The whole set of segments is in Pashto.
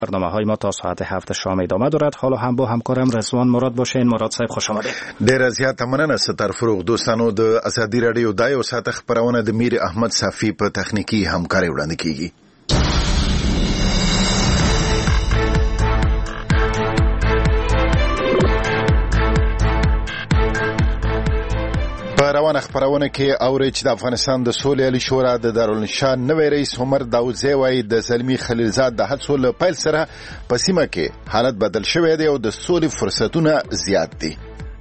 برنامه‌های ما تا ساعت 7 شام ادامه دارد. حالا هم با همکارم رضوان مراد باشین. مراد صاحب خوش آمدید. ډیر زیات مننه ستر فروغ. دوستانو د ازادي رادیو د یو ساعت خبرونه د میر احمد صافی په تخنیکی همکاري وړاندې کیږي. روانه خبرونه کې اوري چې د افغانستان د سولې علي شورا د دارالانشا نوی رئیس عمر داودزی وایي د زلمی خلیلزاد د هڅو له پیل سره په سیمه کې حالت بدل شوی دی او د سولې فرصتونه زیات دي.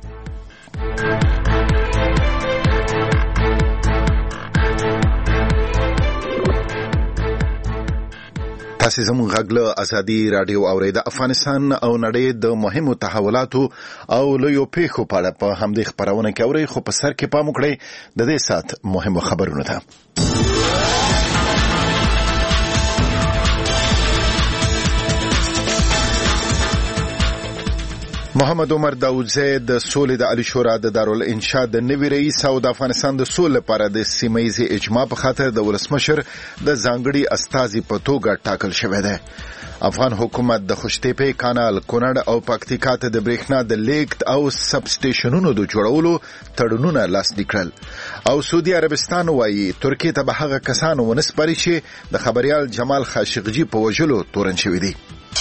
تاسو زموږ غږ له ازادي رادیو اورئ. د افغانستان او نړۍ د مهمو تحولاتو او لویو پیښو په اړه په همدې خبرونه کې اورئ، خو په سر کې پام وکړئ د دې سات مهمو خبرونو ته. محمد عمر داودزی د سولې د علي شورا د دارالانشا د نوي رئیس او د افغانستان د سولې لپاره د سیمه‌ییز اجماع په خاطر د ولسمشر د ځانګړي استازي په توګه ټاکل شوی دی. افغان حکومت د خوشتېپې کانال، کونړ او پکتیکا ته د برېښنا د لیږد او سب سټیشنونو د جوړولو تړونونه لاسلیک کړل او سعودي عربستان وایي ترکیې ته به هغه کسان ونه سپاري چې د خبریال جمال خاشقجي په وژلو تورن شوي دي.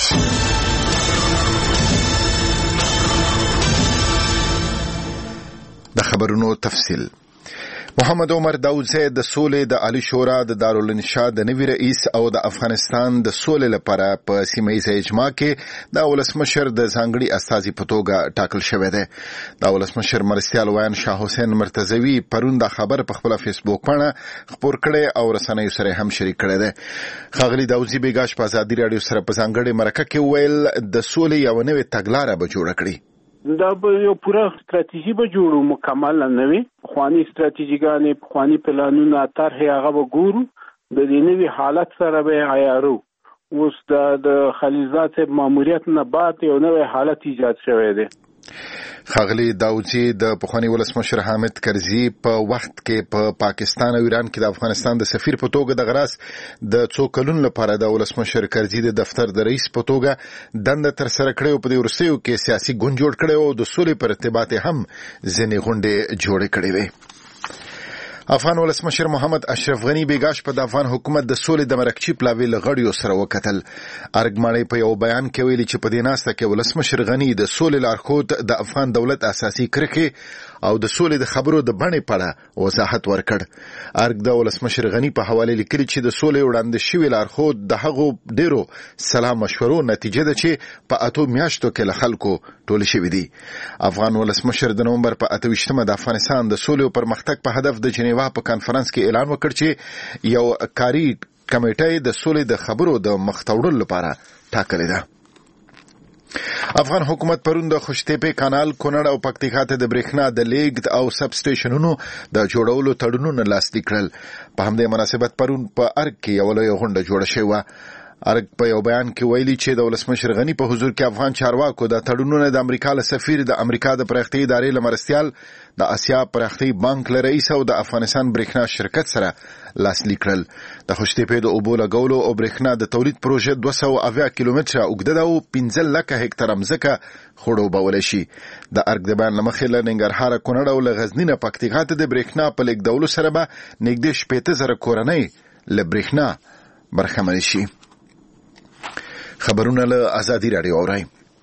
د خبرونو تفصیل. محمد عمر داودزی د سولې د علي شورا د دارالانشا د نوي رئیس او د افغانستان د سولې لپاره په سیمه‌ییز اجماع کې د ولسمشر د ځانګړي استازي په توګه ټاکل شوی دی. د ولسمشر مرستیال ویان شاه حسین مرتضوی پرون د خبر په خپل فیسبوک باندې خبر کړي او رسنیو سره هم شریک کړي دی. ښاغلي داودزی بیګاش په ازادي رادیو سره په ځانګړي مرکه کې ویل د سولې یو نوې تګلاره به جوړه کړي. دا به یو پوره ستراتیژي به جوړو، مکمل نه وي. خواني ستراتیژیګانې، خواني پلانونه، طرحې هغه به ګورو، د دې نوي حالت سره به عیارو. اوس د خلیلزاد صاحب ماموریت نه بعد یو نوی حالت ایجاد شوی دی. ښاغلي داودزی د پخوانی ولسمشر حامد کرزي په وخت کې په پاکستان او ایران کې د افغانستان د سفیر په توګه د غراس د څو کلونو لپاره د ولسمشر کرزي د دفتر د رئیس په توګه دنده تر سره کړې او په دې ورسېو کې سیاسي ګوند جوړ کړي او د سولې پر ارتباط هم ځینې غونډې جوړې کړې وې. افغان ولسمشر محمد اشرف غنی بیګاش په د افغان حکومت د سولې د مرکچی پلاوی لغړیو سره وکتل. ارګمانې په یو بیان کې ویلي چې په دې ناسته کې ولسمشر غنی د سولې لارښود د افغان دولت اساسي کرښې او د سولې د خبرو د بڼې په اړه وضاحت ورکړ. ارګ د ولسمشر غنی په حواله لیکلي چې د سولې وړاندې شوی لارښود د هغو ډیرو سلا مشورو نتیجه ده چې په 8 میاشتو کې له خلکو ټول شوی دي. افغان ولسمشر د نومبر په 28مه د افغانستان د سولې او پرمختګ په هدف د جنیوا په کانفرنس کې اعلان وکړ چې یو کاری کمیټه د سولې د خبرو د مختوړلو لپاره ټاکلې ده. افغان حکومت پرون د خوشتېپې کانال، کونړ او پکتیکا ته د برېښنا د لیږد او سب سټیشنونو د جوړولو تړونونه لاسلیک کړل. په همدې مناسبت پرون په ارګ کې یو لویه غونډه جوړه شوه. ارګ په یو بیان کې ویلي چې د ولسمشر غنی په حضور کې افغان چارواکو د تړونونه د امریکا له سفیر، د امریکا د پراختیايي ادارې له مرستیال، د آسیا پراختیايي بانک له رئیس او د افغانستان برېښنا شرکت سره لاسلیک کړل. د خوشتېپې د اوبو لګولو او برېښنا د تولید پروژه 280 کیلومتره اوږده ده او 15 لکه هکتاره مځکه خړوبولی شي. د ارګ د بیان له مخې له ننګرهار، کونړ او له غزني نه پکتیکا ته د برېښنا په لیږدولو سره به نږدې 80,000 کورنۍ له برېښنا برخمنې شي. خبرونه له ازادي رادیو اورئ.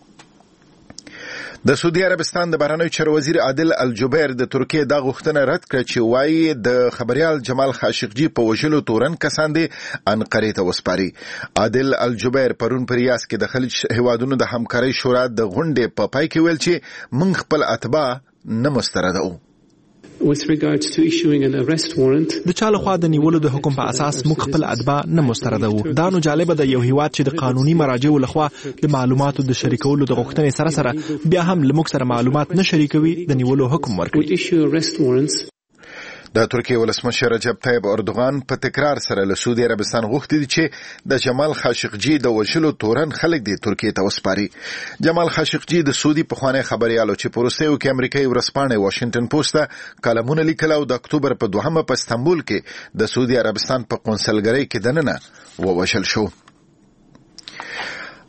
د سعودي عربستان د بهرنیو چارو وزیر عادل الجبیر د ترکیې د غوښتنه رد کړه چې وایي د خبریال جمال خاشقجي په وژلو تورن کسان دي انقرې ته وسپاري. عادل الجبیر پرون په ریاض کې د خلیج هیوادونو د همکارۍ شورا د غونډې په پای کې ویل چې موږ خپل اتباع نه مستردو. With regards to issuing an arrest warrant, د چا لخوا د نیولو د حکم په اساس موږ خپل اتباع نه مستردو. دا نو جالبه د یو هیواد چې د قانوني مراجعو لخوا د معلوماتو د شریکولو د غوښتنې سره بیا هم لموږ سره معلومات نه شریکوي د نیولو حکم ورکړي. د ترکیې ولسمشر رجب طیب اردوغان په تکرار سره له سعودي عربستان غوښتي دي چې د جمال خاشقجي د وژلو تورن خلک د ترکیې ته وسپاري. جمال خاشقجي د سعودي پخوانی خبريالو چې په روسیو کې امریکایي ورځپاڼې واشنگټن پوسټ کالمونه لیکل او د اکتوبر په 2 په استانبول کې د سعودي عربستان په قونسلګرۍ کې دننه ووژل شو.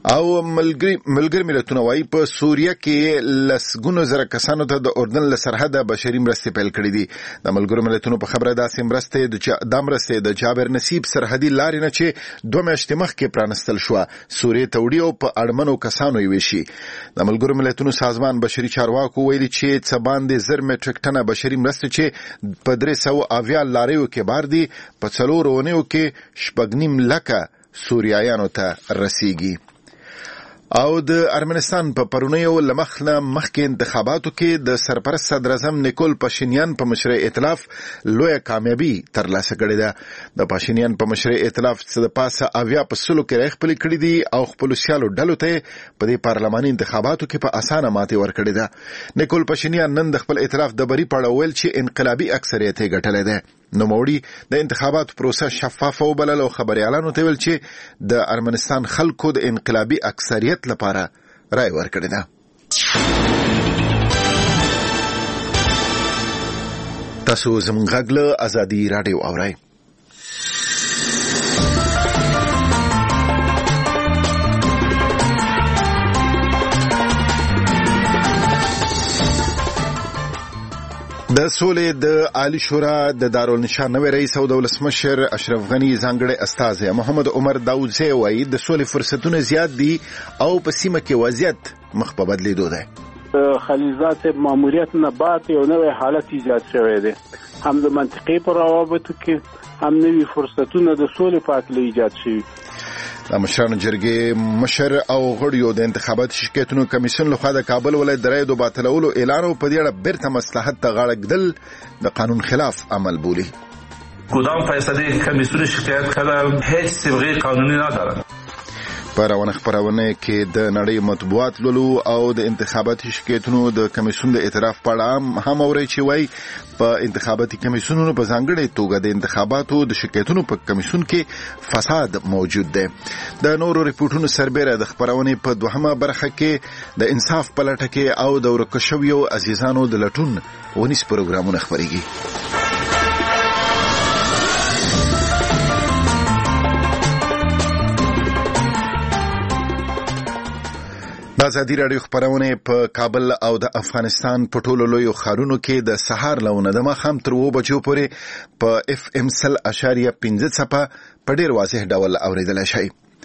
او ملګری ملتونه وايي په سوریه کې لسګونو زره کسانو ته د اردن له سرحده بشري مرستې پیل کړې دي. د ملګرو ملتونو په خبره داسې مرستې د جابر نصیب سرحدي لارې نه چې 2 میاشتې مخکې پرانستل شو سوریه ته وړي او په اړمنو کسانو یې وشي. د ملګرو ملتونو سازمان بشري چارواکو ویلي چې څه باندې 1000 میټریک ټنه بشري مرستې چې په 300 لاریو کې بار دي په 4 اونیو کې 8.5 لکه سوریایانو ته رسیږي. او د ارمنستان په پرونیو لمخنه مخکې انتخاباتو کې د سرپرست صدر اعظم نیکول پاشینیان په مشرۍ ائتلاف لویه کامیابی ترلاسه کړې ده. د پاشینیان په مشرۍ ائتلاف څخه د پاسه 80% کې راي خپل کړی دي او خپل سیالو ډلو ته په دې پارلماني انتخاباتو کې په اسانه ماتې ورکړې ده. نیکول پاشینیان نن د خپل ائتلاف د بری پړه ویل چې انقلابي اکثریت یې ګټلې ده. نوموړي د انتخاباتو پروسه شفافه وبلل او خبريالانو ته ویل چې د ارمنستان خلکو د انقلابي اکثریت لپاره رای ورکړی ده. تاسو زموږ غږ له ازادي رادیو اورئ. د سولې د عالی شورا د دارالنشا نوی رئیس او د ولسمشر اشرف غنی ځانګړی استازی محمد عمر داودزی وایي د سولې فرصتونه زیات دي او په سیمه کې وضعیت مخ په بدلیدو ده. خلیلزاد صاحب ماموریت نه بعد یو نوی حالت ایجاد شوی دی، هم د منطقې په روابطو کې هم نوی فرصتونه د سولې په اړه ایجاد شوي. د مشرانو جرګې مشر او غړیو د انتخاباتي شکایتونو کمیسیون لخوا د کابل ولایت د رایو د باطلولو اعلان او په دې اړه بیرته مصلحت ته غاړه ږدل د قانون خلاف عمل بولي. کدام فیصله کمیسیون شکایت کردن هیچ صبغه قانونی ندارد. په روانه خبرونه کې د نړۍ مطبوعات لولو او د انتخاباتي شکایتونو د کمیسیون د اعتراف په اړه هم اوري چې وایي په انتخاباتي کمیسیونونو په ځانګړي توګه د انتخاباتو د شکایتونو په کمیسیون کې فساد موجود دی. د نورو ریپورتونو سربېره د خبرونه په دوهمه برخه کې د انصاف په لټه کې او د ورکشویو عزیزانو د لټون ونیس پروګرامونه خبريږي. د ازادي رادیو خبرونه په کابل او د افغانستان په ټولو لویو ښارونو کې د سهار لونه د ماښام تر 2 بجو پورې په FM 100.5 څپه په ډیر واضح ډول اوریدل شي.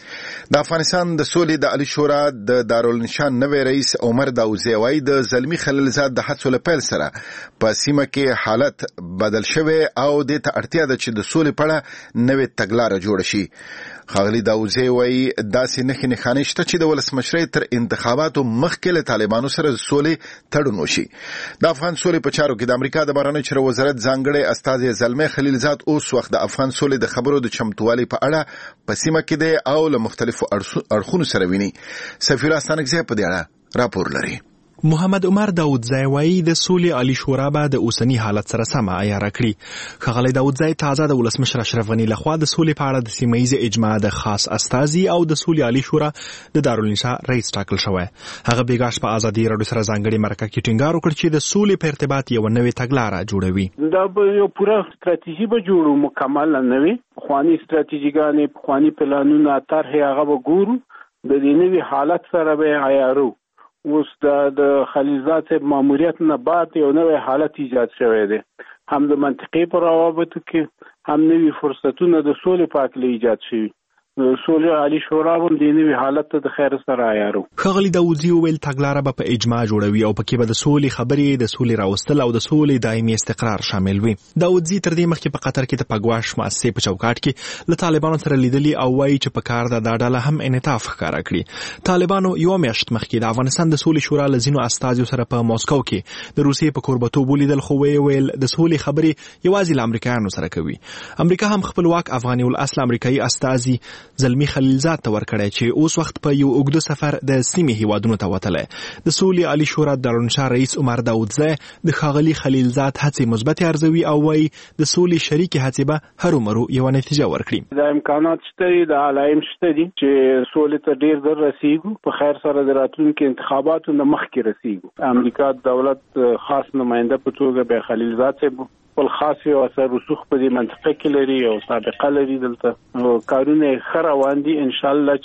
د افغانستان د سولې د عالی شورا د دارالنشا نوی رئیس عمر داودزی وايي د زلمی خلیلزاد د حادثو له پیل سره په سیمه کې حالت بدل شوی او د ته اړتیا ده چې د سولې په اړه نوې تګلارې جوړ شي. خاغلی داودزی وايي داسې نښې شته چې د ولسمشرۍ تر انتخاباتو مخکې له طالبانو سره د سولې تړون وشي. د افغان سولې په چارو کې د امریکا د بهرنیو چارو وزارت ځانګړی استازی زلمی خلیلزاد اوس وخت د افغان سولې د خبرو د چمتووالي په اړه په سیمه کې دی او له مختلفو اړخونو سره ویني. سفیر استانکزی په دې اړه راپور لري. محمد عمر داودزی وايي د سولې عالی شورا به د اوسنی حالت سره سم عیار کړي. خغلی داودزی تازه د ولسمشر اشرف غنی لخوا د سولې په اړه د سیمه‌ایز اجماع د خاص استازي او د سولې عالی شورا د دارالنشا رئیس ټاکل شوی. هغه بیګاش په ازادي رادیو سره ځانګړي مرکه کې ټینګار وکړ چې د سولې په ارتباط یو نوې تګلارې جوړوي. دا به یو پوره ستراتیژي به جوړو، مکمل نوې خواني ستراتیژیګانې، خواني پلانونه، طرحې هغه به ګورو، د دې نوې حالت سره به عیارو. اوس د خلیلزاد صاحب ماموریت نه بعد یو نوی حالت ایجاد شوی دی، هم د منطقې په روابطو کې هم نوی فرصتونه د سولې په اړه ایجاد شوي. سولې عالی شورا هم د نوی حالت ته د خیر سره عیارو. خغلی داودزی ویل تګلارې به په اجماع جوړوي او پکې به د سولې خبرې، د سولې راوستل او د سولې دایمي استقرار شامل وي. داودزی تر دې مخکې په قطر کې د پګواش مؤسسې په چوکاټ کې له طالبانو سره لیدلي او وایي چې په کار د ډاله هم انعطاف ښکارا کړی. طالبانو یو میاشت مخکې د افغانستان د سولې شورا لزینو استازو سره په ماسکو کې د روسیې په کوربتوب ولیدل، خو ویل د سولې خبرې یوازې له امریکایانو سره کوي. امریکا هم خپلواک افغاني الاصل امریکایي استازي زلمی خلیلزاد ته ورکړی چې اوس وخت په یو اوږده سفر د سیمې هیوادونو ته وتلی. د سولې عالی شورا دارالنشا رئیس عمر داودزی د ښاغلي خلیلزاد هڅې مثبتې ارزوي او وایي د سولې شریکې هڅې به هرومرو یوه نتیجه ورکړي. د امکانات شته دي، د علایم شته دي چې سولې ته ډیر زر رسیږو، په خیر سره د راتلونکي انتخاباتو نه مخکې رسیږو. امریکا دولت خاص نماینده په توګه به خلیلزاد صاحب خپل خاص او اثر رسوخ په دې منطقه کې لري او سابقه لري. دلته کارونه ښه روان دي، ان شاء الله چې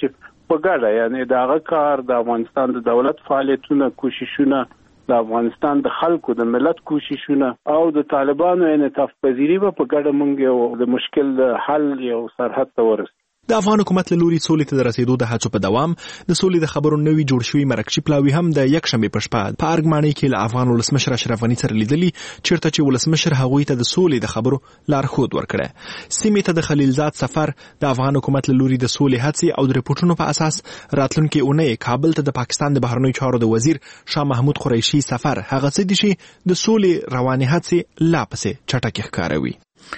په ګډه یعنی دغه کار د افغانستان د دولت فعالیتونه کوششونه د افغانستان د خلکو د ملت کوششونه او د طالبانو انعطاف پذیری په ګډه مونږ د مشکل د حل یو سرحد ته ورسېږو. د افغان حکومت له لوري سولې ته د رسیدو د هڅو په دوام د سولې د خبرو نوي جوړ شوي مرکزي پلاوي هم د یکشنبې په شپه په ارګمانۍ کې له افغان ولسمشر اشرف غني سره لیدلي چیرته چې ولسمشر هغوی ته د سولې د خبرو لارښود ورکړه. سیمې ته د خلیلزاد سفر د افغان حکومت له لوري د سولې هڅې او د ریپورتونو په اساس راتلونکي اونۍ کابل ته د پاکستان د بهرنیو چارو د وزیر شاه محمود قریشي سفر هغه څه دي چې د سولې روانې هڅې لا پسې چټکې ښکاروي.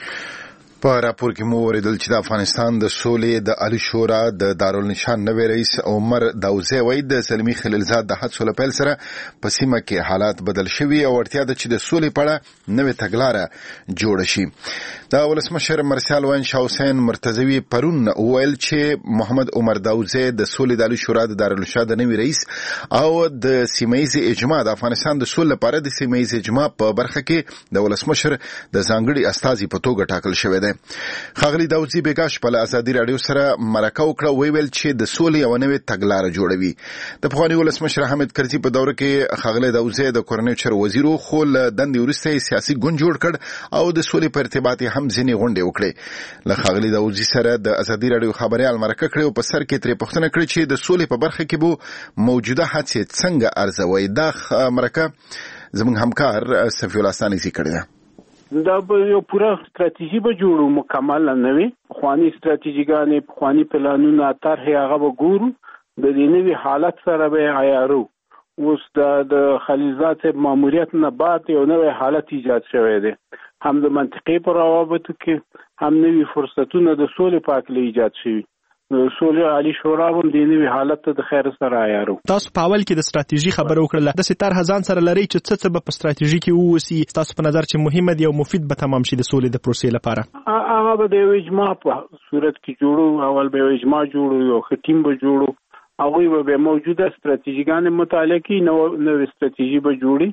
په راپور کې مو وریدل چې د افغانستان د سولې د عالی شورا د دارالنشان نوی رئیس عمر داوزی وایي د سلمی خلیلزاد د هڅو له پیل سره په سیمه کې حالات بدل شوي او اړتیا ده چې د سولې په اړه نوې تګلاره جوړه شي. د ولسمشر مرسیال وین شاه حسین مرتضوی پرون ویل چې محمد عمر داوزی د سولې د عالی شورا د دارالنشان د نوی رئیس او د سیمه‌ایز اجماع د افغانستان د سولې لپاره د سیمه‌ایز اجماع په برخه کې د ولسمشر د ځانګړي استازي په توګه ټاکل شوی دی. خاغلی داوودزی بیګاش په ازادي رادیو سره مرکه وکړه ویل چې د سولې او نوې تګلارې جوړوي. د پخوانی ولسمشر حامد کرزي په دوره کې خاغلی داوودزی د کورنۍ چارو وزیر خو له دندې وروسته سیاسي ګوند جوړ کړ او د سولې په ارتباط هم ځینې غونډې وکړې. له خاغلی داوودزی سره د ازادي رادیو خبريال مرکه کړې او په سر کې ترې پوښتنه کړې چې د سولې په برخه کې به موجوده هڅې څنګه ارزوي. دا مرکه زموږ همکار صفی الله ثانی ذکر کړی. دا به یو پوره ستراتیژي به جوړو مکمل نه وي. خواني ستراتیژیګانې خواني پلانونه طرح هغه به ګورو د دې نوي حالت سره به عیارو. اوس د خلیلزاد ماموریت نه بعد یو نوی حالت ایجاد شوی دی هم د منطقې په روابطو کې هم نوي فرصتونه د سولې په اړه ایجاد شوي. سولې عالی شورا هم د نوي حالت ته د خیر سره عیارو. تاسو په اول کې د ستراتیژي خبره وکړه د ستار هزان سره لري چې څه به په ستراتیژي کې ووسی تاسو په نظر چې مهمه دی او مفید به تمام شي د سولې د پروسې لپاره. هغه به د اجماع په صورت کې جوړو. اول به اجماع جوړو یو ټیم به جوړو هغه به موجوده ستراتیژیګان مطالعه کوي نو ستراتیژي به جوړي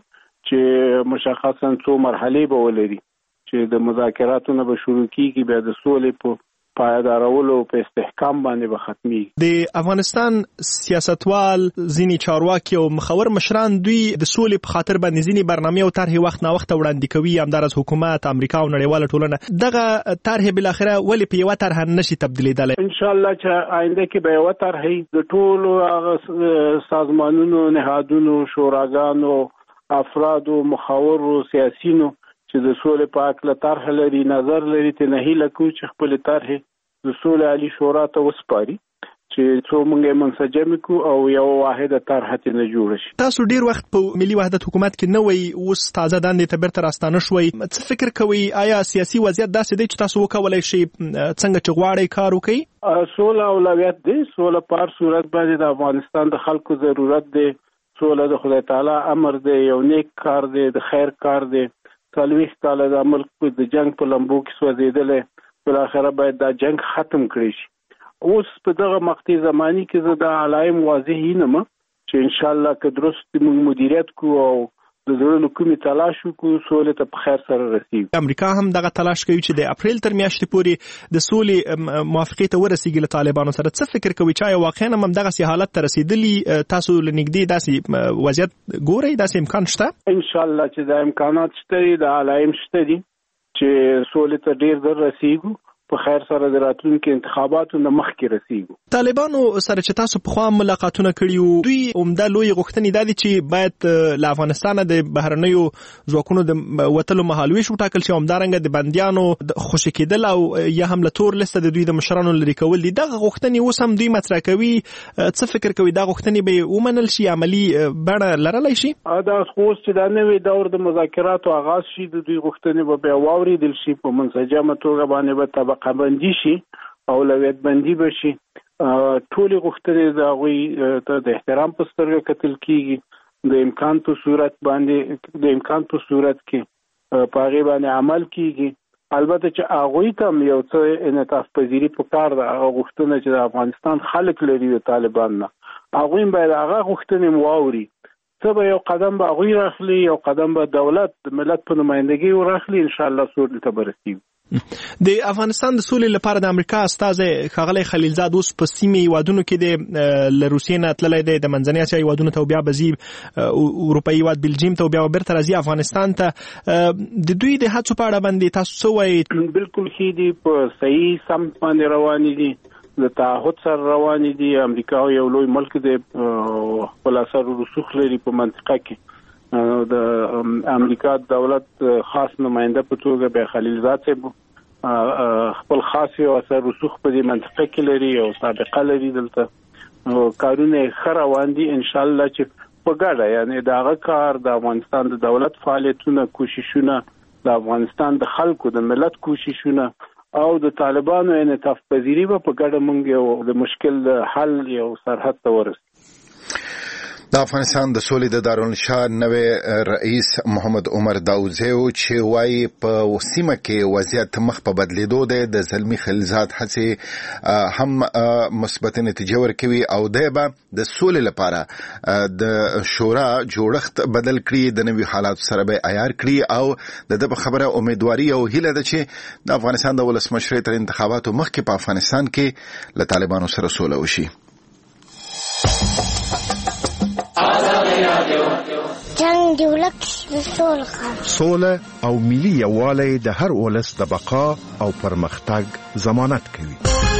چې مشخصا څو مرحلې به ولري چې د مذاکراتو نه به شروع کیږي بیا د سولې په پایدارولو په استحکام باندې به ختمي. د افغانستان سیاستوال ځینی چارواکي او مخور مشران دوی د سولې په خاطر باندې ځینی برنامه او طرح وخت نه وخت وړاندې کوي همدارس حکومت امریکا او نړیواله ټولنه دغه طرح بل اخره ولې په یو طرح نشي تبدیلیدل. ان شاء الله چې آینده کې به یو طرح د ټولو سازمانونو نهادونو شوراګانو افرادو مخاورو سیاسيونو چې د سولې په اړه طرح لري نظر لري ته نه هیله کوي چې خپل طرح د سولې عالی شورا ته وسپاري چې څو موږ منسجم کو او یو واحده طرح ته نه جوړ شي. تاسو ډیر وخت په ملي وحدت حکومت کې نه وای اوس تازه دندې ته بیرته راستانه شوي څه فکر کوي آیا سیاسي وضعیت داسې دی چې تاسو وکولای شئ څنګه چې غواړئ کار وکړئ؟ سوله اولویت دی. سوله په هر صورت باندې د افغانستان د خلکو ضرورت دی. سوله د خدای تعالی امر دی یو نیک کار دی د خیر کار دی. 40 کال د ملک د جنگ په لمبو کې سوځیدل بل اخره باید دا جنگ ختم کړي شي. اوس په دغه مقطع زمانی کې زه د علایم واضح ینم چې ان شاء الله که درست مدیریت کو او د زړه کومې تلاش وکړو سولې ته په خیر سره رسیږي. امریکا هم دغه تلاش کوي چې د اپریل تر میاشتې پورې د سولې موافقې ته ورسیږي له طالبانو سره. څه فکر کوي چې واقعا هم دغه سي حالت ته رسیدلی تاسو لنګدي داسې وضعیت ګورئ داسې امکان شته؟ ان شاء الله چې د امکانات شته د علایم شته دي چې سولې ته ډیر در رسیږو په خیر سره د راتلونکو انتخاباتو نه مخکې رسیږو. طالبانو سره چې تاسو په خوا ملاقاتونه کړیو دوی عمده لوی غوښتنې دي چې باید له افغانستان د بهرنیو ځواکونو د وټلو مهالوي شو ټاکل شي همدارنګه د بنديانو د خوشی کېدل او یا هم له تور لسته د دوی د مشرانو لري کول دي. دغه غوښتنې اوس هم دوی مطرح کوي. څه فکر کوي دا غوښتنې به ومنل شي عملی بڼه لرلای شي؟ دا اوس چې دا نوې دور د مذاکراتو آغاز شي د دوی غوښتنې به واوریدل شي په منسجمه توګه باندې به قبندي شي اولویت بندي بشي. ټولې غوښتنې د هغوی ته د احترام په سترګه کتل کیږي. د امکان په صورت کې په هغې باندې عمل کیږي. البته چې هغوی ته یو څه انعطاف پذیري پکار ده. هغه غوښتنه چې د افغانستان خلک لري د طالبان نه هغوی باید هغه غوښتنې واوري. څه به یو قدم به هغوی راخلي یو قدم به دولت د ملت په نمایندګۍ ورخلي ان شاء الله سولې ته به رسیږي. د افغانستان د سولې لپاره د امریکا استازی ښاغلی خلیلزاد اوس په سیمې هیوادونو کې د روسیې نه تللی دی، د منځنۍ اسیا هیوادونو ته بیا به ځي، اروپایي هیواد بلجیم ته بیا بیرته راځي افغانستان ته. د دوی د هڅو په اړه باندې تاسو څه وایئ؟ بالکل ښه دي، په صحیح سمت باندې روانې دي، د تعهد سره روانې دي. امریکا یو لوی ملک دی، خپل اثر او رسوخ لري په منطقه کې. د امریکا دولت خاص نماینده په توګه به خلیلزاد صاحب خپل خاص یو اثر رسوخ په دې منطقه کې لري او سابقه لري. دلته کارونه ښه روان دي ان شاء الله چې په ګډه، یعنی دغه کار د افغانستان د دولت فعالیتونه، کوششونه، د افغانستان د خلکو د ملت کوششونه او د طالبانو انعطاف پذیری په ګډه مونږ یو د مشکل حل یو سرحد ته ورسېږو. د افغانستان د سولې د دارالانشا نوی رئیس محمد عمر داودزی چې وایي په سیمه کې وضعیت مخ په بدلیدو دی، د زلمی خلیلزاد هڅې هم مثبت نتیجه ورکوي او دی به د سولې لپاره د شورا جوړښت بدل کړي، د نوي حالاتو سره به عیار کړي او د په خبره امیدواري او هیله ده چې د افغانستان د ولسمشرۍ تر انتخاباتو مخکې په افغانستان کې له طالبانو سره سوله وشي. جنگ دی ولک سوله او ملي یووالی د هر ولس د بقا او پرمختګ ضمانت کوي.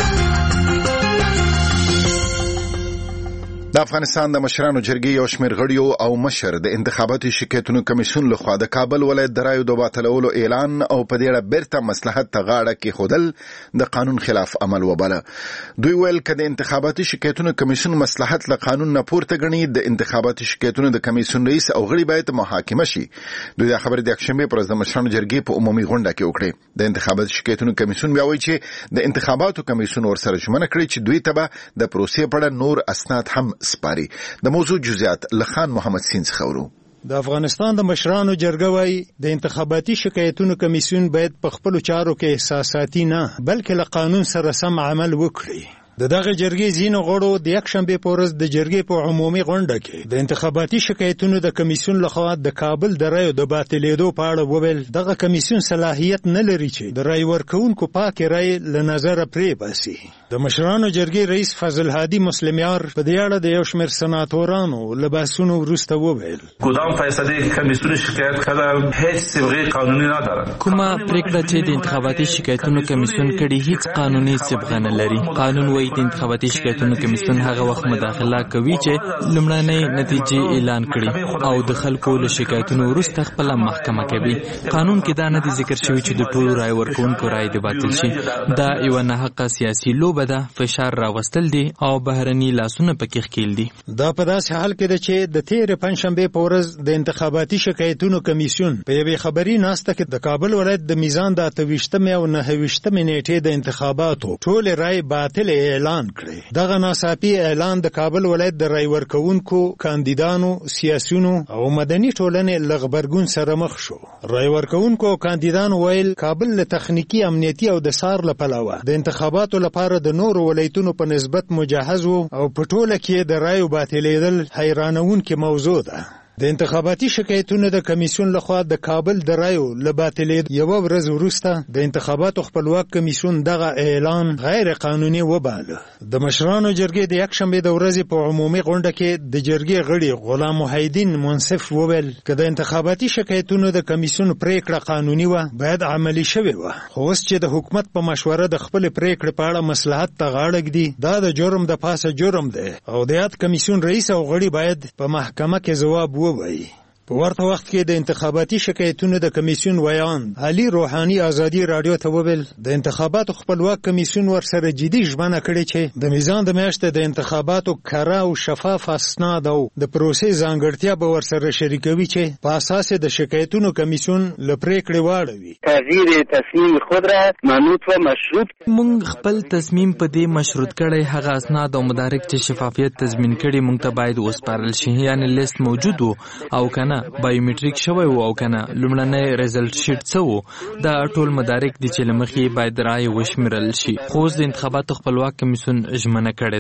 د افغانستان د مشرانو جرګې یو شمېر غړیو او مشر د انتخاباتي شکایتونو کمیسیون لخوا د کابل ولایت د رایو د باطلولو اعلان او په دې اړه بیرته مصلحت ته غاړه کېښودل د قانون خلاف عمل وباله. دوی ویل که د انتخاباتي شکایتونو کمیسیون مصلحت له قانون نه پورته ګڼي، د انتخاباتي شکایتونو د کمیسیون رئیس او غړي باید محاکمه شي. دوی دا خبرې د یکشنبې پر ورځ د مشرانو جرګې په عمومي غونډه کې وکړې. د انتخاباتي شکایتونو کمیسیون بیا وایي چې د انتخاباتو کمیسیون ورسره ژمنه کړې چې دوی ته به د پروسې په اړه نور اسناد هم سپاري. د موضوع جزئیات لخان محمد سین څخه ورو. د افغانستان د مشرانو جرګه وايي د انتخاباتي شکایتونو کمیسیون باید په خپل چارو کې احساساتي نه بلکې له قانون سره سم عمل وکړي. دغه جرګې ځینو غړو د یکشنبې په ورځ د جرګې په عمومي غونډه کې د انتخاباتي شکایتونو د کمیسیون لخوا د کابل د رایو د باطلېدو په اړه وویل دغه کمیسیون صلاحیت نه لري چې د رای ورکوونکو پاکې رای له نظره پرې باسي. د مشرانو جرګې رئیس فضل هادي مسلمیار په دې اړه د یو شمېر سناتورانو له بحثونو وروسته وویل کدام فیصله کمیسیون شکایت کړه هیڅ صبغه قانوني نه لري. کومه پریکړه چې د انتخاباتي شکایتونو کمیسیون کړي هیڅ قانوني صبغه نه لري. قانون وايي د انتخاباتي شکایتونو کمیسیون هغه وخت مداخله کوي چې لومړنۍ نتیجې اعلان کړي او د خلکو له شکایتونو وروسته خپل محکمه کوي. قانون کې دا نه دي ذکر شوی چې د ټولو رای ورکوونکو رای د باطل شي. دا یو نه حقه سیاسي لوبه ده، فشار راوستل دي او بهرني لاسونه پکې ښکیل دي. دا په داسې حال کې ده چې د تېرې پنجشنبې په ورځ د انتخاباتي شکایتونو کمیسیون په یوې خبري ناسته کې د کابل ولایت د میزان د 28مې او 29مې نیټې د انتخاباتو ټول رای باطل اعلان کړي. دغه ناڅاپي اعلان د کابل ولایت د رای ورکوونکو کاندیدانو، سیاسيونو او مدني ټولنې له غبرګون سره مخ شو. رای ورکوونکو او کاندیدانو ویل کابل له تخنیکی، امنیتي او د سار له پلوه د انتخاباتو لپاره د نورو ولایتونو په نسبت مجهز وو او په ټوله کې د رایو باطلېدل حیرانونکې موضوع ده. د انتخاباتي شکایتونو د کمیسیون لخوا د کابل د رایو له باطلېدو یوه ورځ وروسته د انتخاباتو خپلواک کمیسیون دغه اعلان غیر قانوني وباله. د مشرانو جرګې د یکشنبې د ورځې په عمومي غونډه کې د جرګې غړي غلام محیدین منصف وویل که د انتخاباتي شکایتونو د کمیسیون پریکړه قانوني وه باید عملي شوې وه، خو اوس چې د حکومت په مشوره د خپل پریکړې په اړه مصلحت ته غاړه ږدي دا د جرم د پاسه جرم دی او د یاد کمیسیون رئیس او غړي باید په محکمه کې ځواب ووایي. په ورته وخت کې د انتخاباتي شکایتونو د کمیسیون ویان علي روحاني ازادي رادیو ته وویل د انتخاباتو خپلواک کمیسیون ورسره جدي ژمنه کړې چې د میزان د میاشتې د انتخاباتو کره او شفاف اسناد او د پروسې ځانګړتیا به ورسره شریکوي چې په اساس د شکایتونو کمیسیون له پریکړې واړوي. تغییر تصمیم خود را منوط و مشروط مونږ خپل تصمیم په دې مشروط کړی هغه اسناد او مدارک چې شفافیت تضمین کړي مونږ ته باید وسپارل شي، یعنی لیست موجود او کنه بایومټریک شوی او کنه لومړنی ریزلټ شیټ څه وو. دا ټول مدارک دي چې لمخې باید رای وشمیرل شي. خو د انتخاباتو خپلواک کمیسیون ژمنه کړې ده.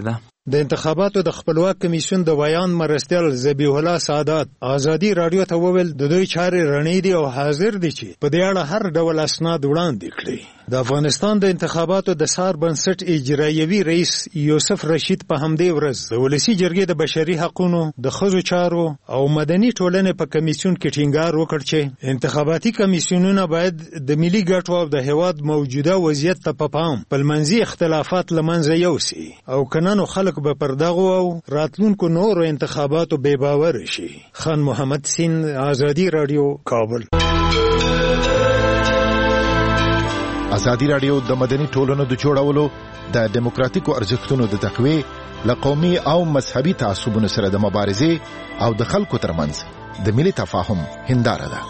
د انتخاباتو د خپلواک کمیسیون د ویان مرستیال ذبیح الله سعادت ازادي رادیو ته وویل د دوی چارې رڼې دي او حاضر دي چې په دې اړه هر ډول اسناد وړاندې کړي. د افغانستان د انتخاباتو د سار بنسټ اجرایوي رئیس یوسف رشید په همدې ورځ د ولسی جرګې د بشري حقوقو د ښځو چارو او مدني ټولنې په کمیسیون کې ټینګار وکړ چې انتخاباتي کمیسیونونه باید د ملي ګټو او د هیواد موجوده وضعیت ته په پام خپلمنځي اختلافات له منځه یوسي او کنانو خلک به پر دغو او راتلونکو نورو انتخاباتو بې باوره شي. خان محمد سین، ازادي رادیو، کابل. ازادي رادیو د مدني ټولنو د جوړولو د دیموکراتیکو ارزښتونو د تقویې له قومي او مذهبي تعصبونو سره د مبارزې او د خلکو ترمنځ د ملي تفاهم هنداره ده.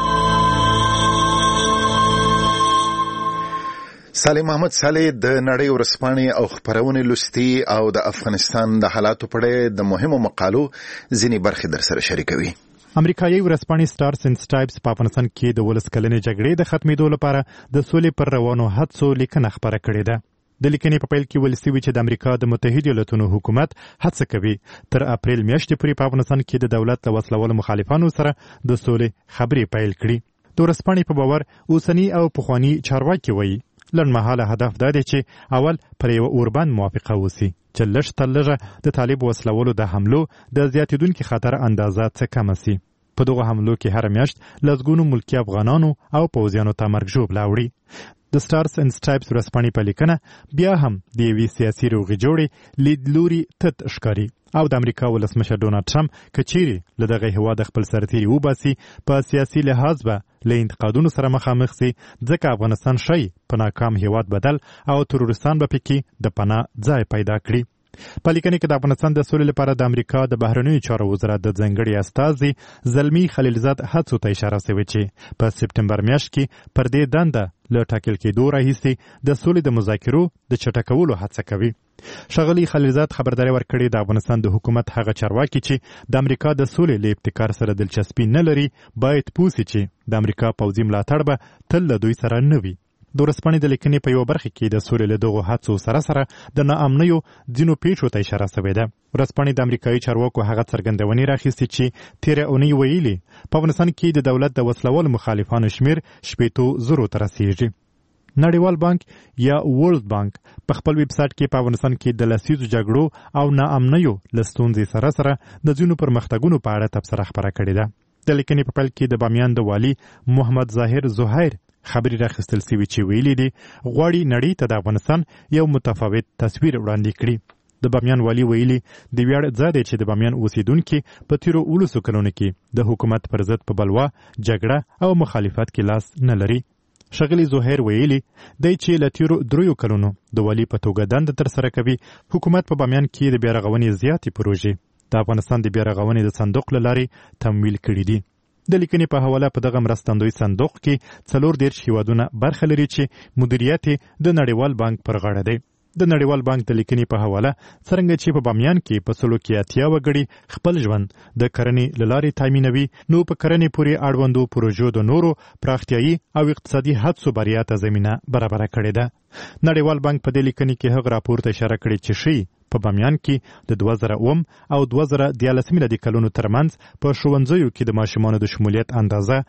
صالح محمد صالح د نړۍ ورځپاڼې او خپرونې لوستي او د افغانستان د حالاتو په اړه د مهمو مقالو ځینې برخې در سره شریکوي. امریکایي ورځپاڼې سټارز اینډ سټرایپس په افغانستان کې د ولس کلنې جګړې د ختمېدو لپاره د سولې پر روانو هڅو لیکنه خپره کړې ده. د لیکنې په پیل کې ویل شوي چې د امریکا د متحده ایالاتونو حکومت هڅه کوي تر اپریل میاشتې پورې په افغانستان کې د دولت له وسلوالو مخالفانو سره د سولې خبرې پیل کړي. د ورځپاڼې په باور اوسني او پخواني چارواکي وایي لنډمهاله هدف دا دی چې اول پر یو اوربند موافقه وسی چې لږ تر لږه د طالب وسلوالو د حملو د زیاتېدونکي خطر اندازه څه کمه سي. په دغه حملو کې هر میاشت لسګونو ملکي افغانانو او پوځیانو ته مرګ ژوبله اوړي. د سټارز اینډ سټرایپس ورځپاڼې په لیکنه بیا هم د یوې سیاسي روغې جوړې لیدلوري تت ښکاري او د امریکا ولسمشر ډونالډ ټرمپ که چیرې له دغه هېواد خپل سرتیري وباسي په سیاسي لحاظ به له انتقادونو سره مخامخ سي ځکه افغانستان ښایي په ناکام هېواد بدل او ترورستان به پکې د پناه ځای پیدا کړي. په لیکنه کې د افغانستان د سولې لپاره د امریکا د بهرنیو چارو وزارت د ځانګړي استازي زلمی خلیلزاد هڅو ته اشاره شوې چې په سپټمبر میاشت کې پر دې دنده له ټاکل کېدو راهیسې د سولې د مذاکرو د چټکولو هڅه کوي. ښاغلي خلیلزاد خبرداری ورکړې د افغانستان د حکومت هغه چارواکي چې د امریکا د سولې له ابتکار سره دلچسپي نه لري باید پوه سي چې د امریکا پوځي ملاتړ به تل له دوی سره نه وي. د ورځپاڼې د لیکنې په یوه برخه کې د سولې له دغو هڅو سره سره د ناامنیو ځینو پیښو ته اشاره شوې ده. ورځپاڼې د امریکایي چارواکو هغه څرګندونې راخیستې چې تېره اونۍ ویلي په افغانستان کې د دولت د وسلوالو مخالفانو شمېر 80,000 ته رسیږي. نړیوال بانک یا ورلد بانک په خپل ویب سایټ کې په افغانستان کې د لسیزو جګړو او ناامنیو له ستونزې سره سره د ځینو پرمختګونو په اړه تبصره خپره کړې ده. د لیکنې په پیل کې د بامیان د والي محمد ظاهر زهیر خبرې راخیستل سوي چې ویلي دي غواړي نړۍ ته د افغانستان یو متفاوت تصویر وړاندې کړي. د بامیان والي ویلي د ویاړ ځای دی چې د بامیان اوسیدونکي په تیرو 19 کلونو کې د حکومت پر ضد په بلوا جګړه او مخالفت کې لاس نه لري. ښاغلي زهیر ویلي دی چې له تیرو 3 کلونو د والي په توګه دنده ترسره کوي. حکومت په بامیان کې د بیارغونې زیاتې پروژې د افغانستان د بیارغونې د صندوق له لارې تمویل کړي دي. د لیکنې په حواله په دغه مرستندوی صندوق کې 40 هیوادونه برخه لري چې مدیریت د نړیوال بانک پر غاړه دی. د نړیوال بانک د لیکنې په حواله څرنګه چې په بامیان کې په 80 وګړي خپل ژوند د کرنې له لارې تامینوي نو په کرنې پورې اړوندو پروژو د نورو پراختیایي او اقتصادي هڅو بریا ته زمینه برابره کړې ده. نړیوال بانک په دې لیکنې کې هغه راپور ته اشاره کړې چې ښیي په بامیان کې د 2010 او 2013 میلادي کلونو ترمنځ په ښوونځیو کې د ماشومانو د شمولیت اندازه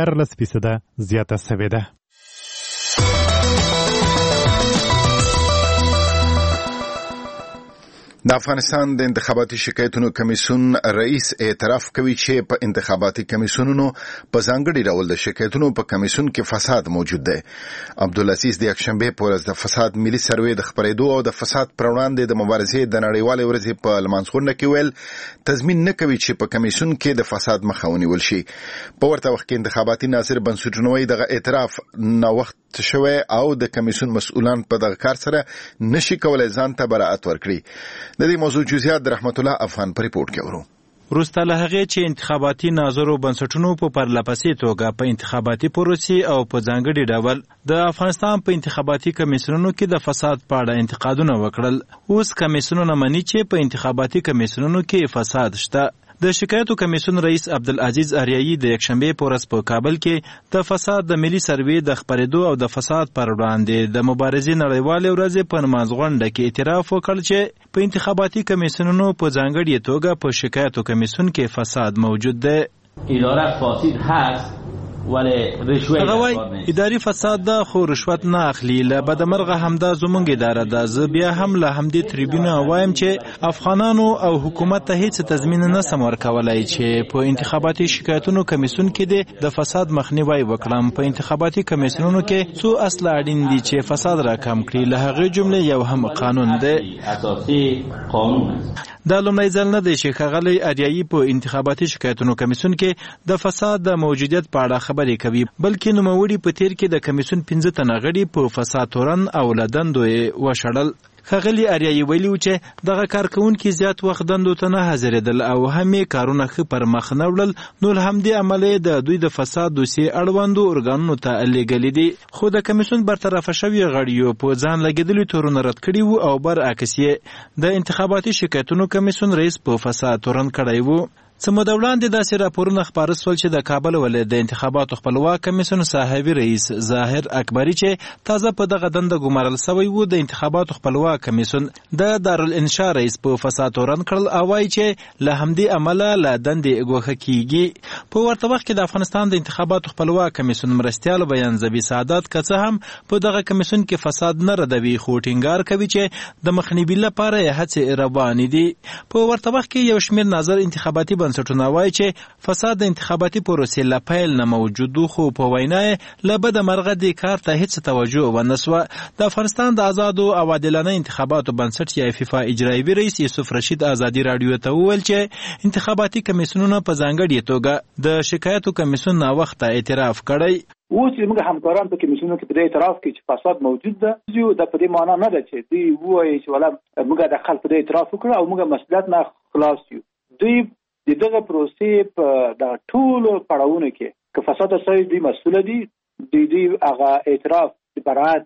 14% زیاته شوې ده. د افغانستان د انتخاباتي شکایتونو کمیسیون رئیس اعتراف کوي چې په انتخاباتي کمیسیونونو په ځانګړي ډول د شکایتونو په کمیسیون کې فساد موجود دی. عبدالعزیز د یکشنبه په ورځ د فساد ملي سروې د خپرېدو او د فساد پر وړاندې د مبارزې د نړیوالې ورځې په لمانځغونډه کې ویل تضمین نه کوي چې په کمیسیون کې د فساد مخه ونیول شي. په ورته وخت کې انتخاباتي ناظر بنسټونه وایي دغه اعتراف ناوخت شوی او د کمیسیون مسؤلان په دغه کار سره نشي کولای ځان ته براءت ورکړي. د دې موضوع جزئیات د رحمت الله افغان په ریپورت کې ورو. وروسته له هغې چې انتخاباتي ناظرو بنسټونو په پرلپسې توګه په انتخاباتي پروسې او په ځانګړي ډول د افغانستان په انتخاباتي کمیسیونونو کې د فساد په اړه انتقادونه وکړل، اوس کمیسیونونه مني چې په انتخاباتي کمیسیونونو کې فساد شته. د شکایتو کمیسیون رئیس عبدالعزیز اریایی د یکشنبه په ورځ په کابل کې د فساد د ملي سروې د خپرېدو او د فساد پر وړاندې د مبارزې نړیوالې ورځې په نمانځغونډه کې اعتراف وکړ چې په انتخاباتي کمیسیونونو په ځانګړې توګه په شکایتو کمیسیون کې فساد موجود دی. اداره فاسد هست هغه وایي اداري فساد ده خو رشوت نه اخلي. له بدمرغه همدا زموږ اداره ده. زه بیا هم له همدې تریبیونه وایم چې افغانانو او حکومت ته هیڅ تضمین نه سم ورکولای چې په انتخاباتي شکایتونو کمیسیون کې د فساد مخنیوي وکړم. په انتخاباتي کمیسیونونو کې څو اصل اړین دي چې فساد را کم کړي. له هغې جملې یو هم قانون دی. اساسي قانون دا لومړی ځل نه دی چې ښاغلی اریایی په انتخاباتي شکایتونو کمیسیون کې د فساد د موجودیت په اړه خبرې کوي، بلکې نوموړي په تیر کې د کمیسیون 15 تنه غړي په فساد تورن او له دندو یې وشړل. ښاغلي اریایی ویلي و چې دغه کارکوونکي زیات وخت دندو ته نه حاضرېدل او هم یې کارونه ښه پر مخ نه وړل، نو له همدې امله یې د دوی د فساد دوسیې اړوندو ارګانونو ته لیږلي دي. خو د کمیسیون برطرفه شوي غړیو په ځان لګېدلي تورونه رد کړي وو او برعکس یې د انتخاباتي شکایتونو کمیسیون رئیس په فساد تورن کړی وو. څه موده وړاندې داسې راپورونه خپاره سول چې د کابل ولایت د انتخاباتو خپلواک کمیسیون صاحبي رئیس ظاهر اکبري چې تازه په دغه دنده ګمارل سوی و د انتخاباتو خپلواک کمیسیون د دارالانشا رئیس په فساد تورن کړل او وایي چې له همدې امله له دندې ګوښه کیږي. په ورته وخت کې د افغانستان د انتخاباتو خپلواک کمیسیون مرستیال بیان زبی سعادت که څه هم په دغه کمیسیون کې فساد نه ردوي، خو ټینګار کوي چې د مخنیوي لپاره یې هڅې روانې دي. په ورته وخت کې یو شمېر نظر انتخاباتي بنسټونه وایي چې فساد د انتخاباتي پروسې له پیل نه موجود و، خو په وینا یې له بده مرغه دې کار ته هیڅ توجه ونه سوه. د افغانستان د آزادو او عادلانه انتخاباتو بنسټ یا فیفا اجرایوي رئیس یوسف رشید آزادي راډیو ته وویل چې انتخاباتي کمیسیونونه په ځانګړې توګه د شکایتو کمیسیون ناوخته اعتراف کړی. اوس چې موږ همکاران په کمیسیونونو کې په دې اعتراف کوي چې فساد موجود ده، دا په دې معنا نه ده چې دوی ووایي چې ولا موږ د خلک په دې اعتراف وکړو او موږ مسؤلیت نه خلاص یو. دوی دغه پروسې په د ټولو پړاوونو کې که فساد شوی دوی مسؤل دي. دوی هغه اعتراف برات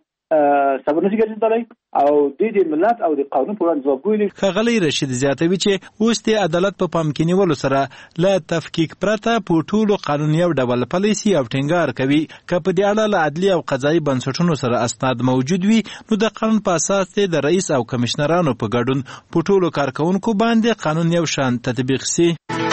صبر نشي ګرځېدلی او د ملت او د قانون په وړاندې ځوابګوی دي. ښاغلی رشید زیاتوي چې اوس د عدالت په پام کې نیولو سره له تفکیک پرته په ټولو قانوني او ډول پلی سي او ټینګار کوي که په دې اړه له عدلي او قضایي بنسټونو سره اسناد موجود وي نو د قانون په اساس د رئیس او کمشنرانو په ګډون په ټولو کارکوونکو باندې قانون یو شان تطبیق سي.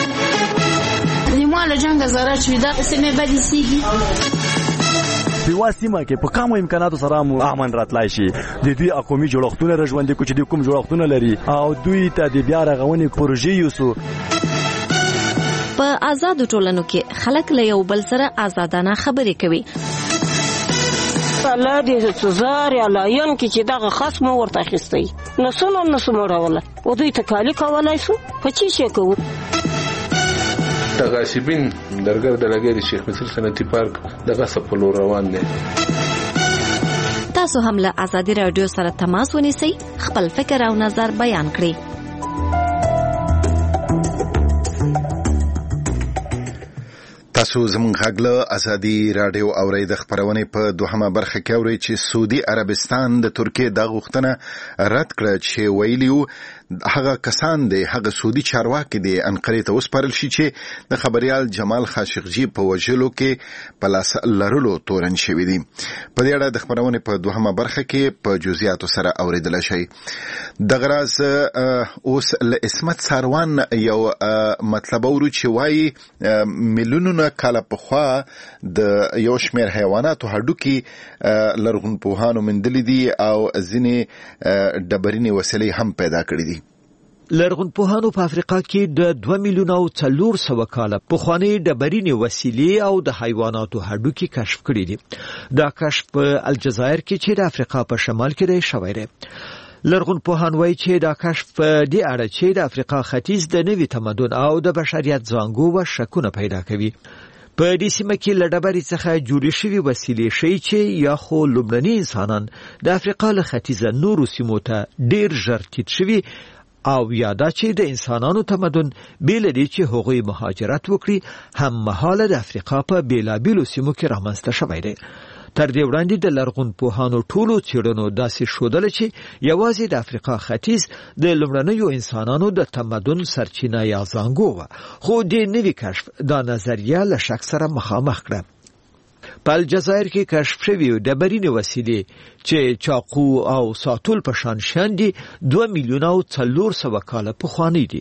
نیمه له جنګ زره چې دا سیمه بدې سیږي په سیمه کې په کومو امکاناتو سره مو امن راتلای شي. د دوی قومي جوړښتونه رژوندې کوي چې کوم جوړښتونه لري او دوی ته د بیا رغونې پروژې یوسو. په آزادو ټولنو کې خلک له یو بل سره آزادانه خبرې کوي. الله دې سزار یا لاین کې چې دغه خصم ورته اخیستی نو څنګه نو سموروله او دوی ته کالی کولای شو په چی شي کوو. غاصبین درګر د لګیری شیخ مصر صنعتي پارک د غصب په لور روان دي. تاسو هم له آزادي رادیو سره تماس ونیسئ، خپل فکر او نظر بیان کړئ. تاسو زموږ غږ له آزادي رادیو اورئ. د خپرونې په دوهمه برخه کې اورئ چې سعودي عربستان د ترکیې د غوښتنه رد کړه چې ویلي وو هغه کسان دي هغه سعودي چارواکي دي انقرې ته وسپارل شي چې د خبريال جمال خاشقجي په وژلو کې په لاس لرلو تورن شوی دي. په دې اړه د خبرونې په دوهمه برخه کې په جزئیاتو سره اوریدل شي. د غراز اوس له اسمت ساروان یو مطلب ورو چې وایي ملیونونه کاله پخوا د یو شمېر حیواناتو هډوکي لرغونپوهانو موندلي دي او ځینې ډبرینې وسیلې هم پیدا کړې دي. لرغونپوهانو په افریقا کې د 2 میلیونه او 400 کاله پخوانۍ ډبرینې وسیلې او د حیواناتو هډوکي کشف کړي دي. دا کشف په الجزایر کې چې د افریقا په شمال کې دی شوی دی. لرغونپوهان وایي چې دا کشف په دې اړه چې د افریقا ختیځ د نوي تمدن او د بشریت زانګو و شکونه پیدا کوي. په دې سیمه کې له ډبرې څخه جوړې شوي وسیلې شي چې یا خو لومړني انسانان د افریقا له ختیځه نورو سیمو ته ډیر ژر ټیټ شوي او یاده چې د انسانانو تمدن بیل دي چې هغوی مهاجرت وکړي هم مهاله د افریقا په بیلابیلو سیمو کې رامنځته شوی دی. تر دې وړاندې د لرغونپوهانو ټولو څېړنو داسې ښودله چې یوازې د افریقا ختیځ د لومړنیو انسانانو د تمدن سرچینه یا زانګو وه، خو دې نوي کشف دا نظریه له شک سره مخامخ کړه. په الجزایر کې کشف شوي ډبرینې وسیلې چې چاقو او ساتول په شان شیان دي 2,400,000 کاله پخواني دي.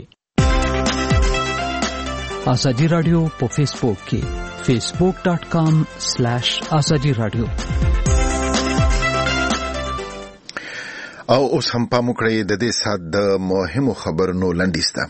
آزادی رادیو په فیسبوک کې facebook.com/azadi radio. او اوس هم پام وکړئ د دې سات د مهمو خبرونو لنډیسته.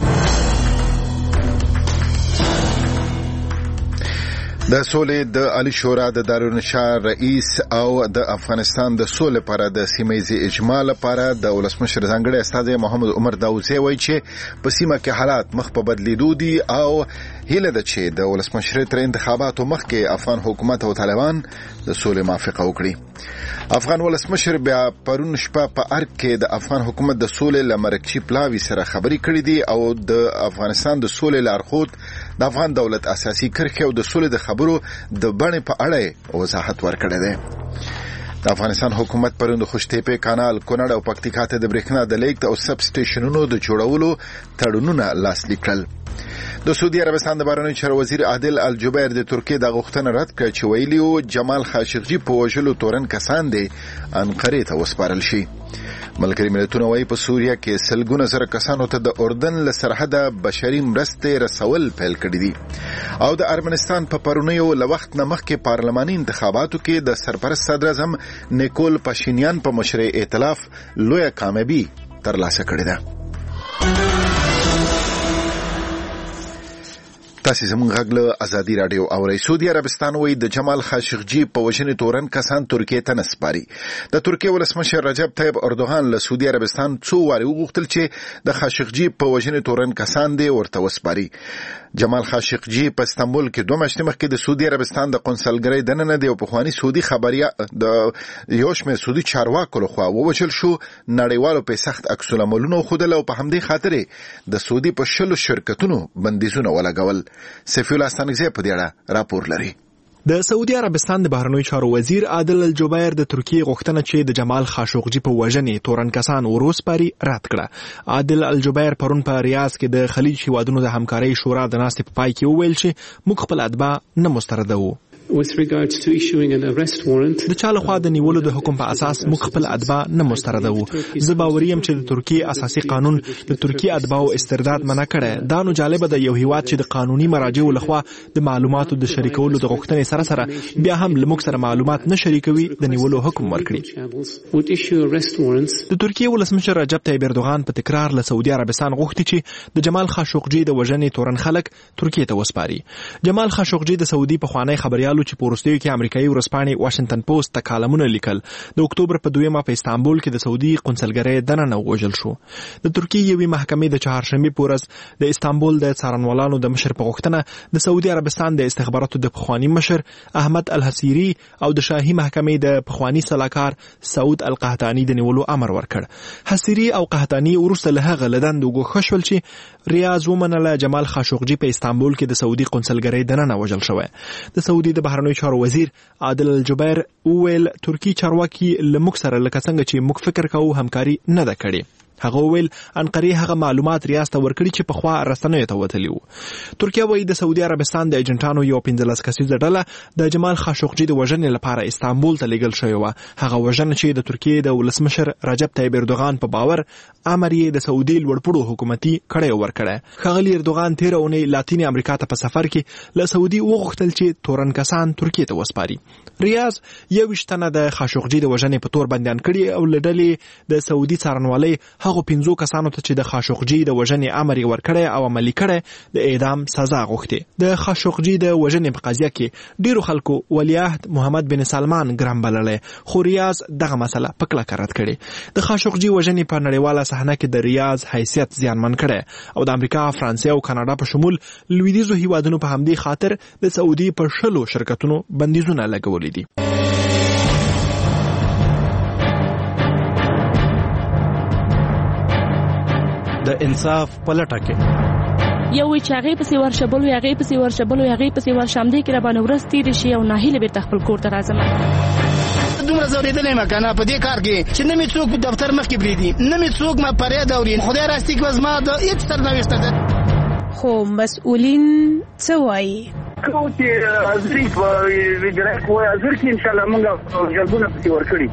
د سولې د عالی شورا د دارالنشار رئیس او د افغانستان د سولې لپاره د سیمه‌ییز اجماع لپاره د ولسمشر ځانګړي استازی محمد عمر داوودزی وایي چې په سیمه کې حالات مخ په بدلیدو دي او هیله ده چې د ولسمشر تر انتخاباتو مخکې افغان حکومت او طالبان د سولې موافقه وکړي. افغان ولسمشر بیا پرون شپه په ارګ کې د افغان حکومت د سولې لمرکچی پلاوی سره خبري کړې دي او د افغانستان د سولې لارښود د افغان دولت اساسي کرښې او د سولې د خبرو د بڼې په اړه وضاحت ورکړی دی. د افغانستان حکومت پرون د خوشتېپې کانال، کونړ او پکتیکا ته د برېښنا د لیږد او سب سټیشنونو د جوړولو تړونونه لاسلیک کړل. د سعودي عربستان د بهرنیو چارو وزیر عادل الجبیر د ترکیې د غوښتنه رد کړه چې ویلي و جمال خاشقجي په وژلو تورن کسان دي انقرې ته وسپارل شي. ملګري ملتونه وايي په سوریه کې سلګونه زره کسانو ته د اردن له سرحده بشري مرستې رسول پیل کړي دي. او د ارمنستان په پرونیو له وخت نه مخکې پارلماني انتخاباتو کې د سرپرست صدر اعظم نیکول پاشینیان په مشرۍ ائتلاف لویه کامیابي ترلاسه کړې ده. تاسو زموږ غږ له ازادي رادیو اورئ. سعودي عربستان وایي د جمال خاشقجي په وژنې تورن کسان ترکیې ته نسپاري. د ترکیې ولسمشر رجب طیب اردوغان له سعودي عربستان څو واري وغوښتل چې د خاشقجي په وژنې تورن کسان دي ورته وسپاري. جمال خاشقجي په استانبول کې 2 میاشتې مخکې د سعودي عربستان د قونسلګرۍ دننه دی او پخوانی سعودي خبریا د یو شمېر سعودي چارواکو لخوا ووژل شو. نړیوالو په سخت عکس العملونه خودل او په همدې خاطر د سعودي په 10 شرکتونو بندیزونه ولګول. سفیر الله ستانکزی په دې اړه راپور لري. د سعودي عربستان د بهرنیو چارو وزیر عادل الجبیر د ترکیې غوښتنه چې د جمال خاشقجي په وژنې تورن کسان وروسپاري رد کړه. عادل الجبیر پرون په ریاض کې د خلیج هیوادونو د همکارۍ شورا د ناستې په پای کې وویل چې موږ خپل اتباع نه مستردوو. With regards to issuing an arrest warrant د چا لخوا د نیولو د حکم په اساس موږ خپل اتباع نه مستردوو. زه باوري یم چې د ترکیې اساسي قانون د ترکیې اتباعو استرداد منع کړي. دا نو جالبه ده یو هیواد چې د قانوني مراجعو لخوا د معلوماتو د شریکولو د غوښتنې سره سره بیا هم لموږ سره معلومات نه شریکوي د نیولو حکم ورکړي. د ترکیې ولسمشر رجب طیب اردوغان په تکرار له سعودي عربستان غوښتي چې د جمال خاشقجي د وژنې تورن خلک ترکیې ته وسپاري. جمال خاشقجي د سعودي پخوانی خبريالو چې په وروستیو کې امریکایي ورځپاڼې واشنگټن پوسټ ته کالمونه لیکل د اکتوبر په 2 په استانبول کې د سعودي قونسلګرۍ دننه وژل شو. د ترکیې یوې محکمې د چهارشنبه په ورځ د استانبول د څارنوالانو د مشر په غوښتنه د سعودي عربستان د استخباراتو د پخوانی مشر احمد الحسيري او د شاهي محکمې د پخوانی سلاکار سعود القحطاني د نیولو امر ورکړ. حسيري او قحطاني وروسته له هغه لدند وګوښه شول چې ریاض ومنله جمال خاشقجي په استانبول کې د سعودي قونسلګرۍ دننه وژل شوی. د سعودي د بهرنیو چارو وزیر عادل الجبیر وویل ترکی چارواکي له موږ سره لکه څنګه چې موږ فکر کوو همکاري نه ده کړې. هغه ویل انقرې هغه معلومات ریاض ته ورکړي چې په خوا رسنیو ته وتلی وو. ترکیه وایي د سعودي عربستان د ایجنټانو یو 15 کسیزه ډله د جمال خاشقجي د وژنې لپاره استانبول ته لیږل شوې وه. هغه وژنه چې د ترکیې د ولسمشر رجب طیب اردوغان په باور امر یې د سعودي لوړپوړو حکومتي کړی ورکړی. ښاغلي اردوغان تېره اونۍ لاتینې امریکا ته په سفر کې له سعودي وغوښتل چې تورن کسان ترکیې ته وسپاري. ریاض 21 تنه د خاشقجي د وژنې په تور بندیان کړي او له ډلې د سعودي څارنوالۍ هغو 15 کسانو ته چې د خاشقجي د وژنې امر یې ورکړی او عملي کړی د اعدام سزا غوښتې. د خاشقجي د وژنې په قضیه کې ډیرو خلکو ولیعهد محمد بن سلمان ګرم بللی، خو ریاض دغه مسله په کلکه رد کړې. د خاشقجي وژنې په نړیواله صحنه کې د ریاض حیثیت زیانمن کړی او د امریکا، فرانسې او کاناډا په شمول لویدیځو هیوادونو په همدې خاطر د سعودي په 10 شرکتونو بندیزونه لګولي دي. د انصاف په لټه کې یو وی چې هغه پسې ورشه بل وی هغه پسې ورشه بل وی هغه پسې ورشه هم دې کې را باندې ورځ تېرې شي او ناهیله بیرته خپل کور ته راځم. دومره زورېدلی یم کنه په دې کار کې چې نه مې څوک دفتر مخکې پرېږدي نه مې څوک ما فریاد اوري. خدای راستي کې زما د هېڅ سرنوشته ده. خو مسؤلین څه وایي؟ کوم چې حاضري په ویډرک وایي حاضر کې انشاءالله موږ جلبونه پسې ورکړي.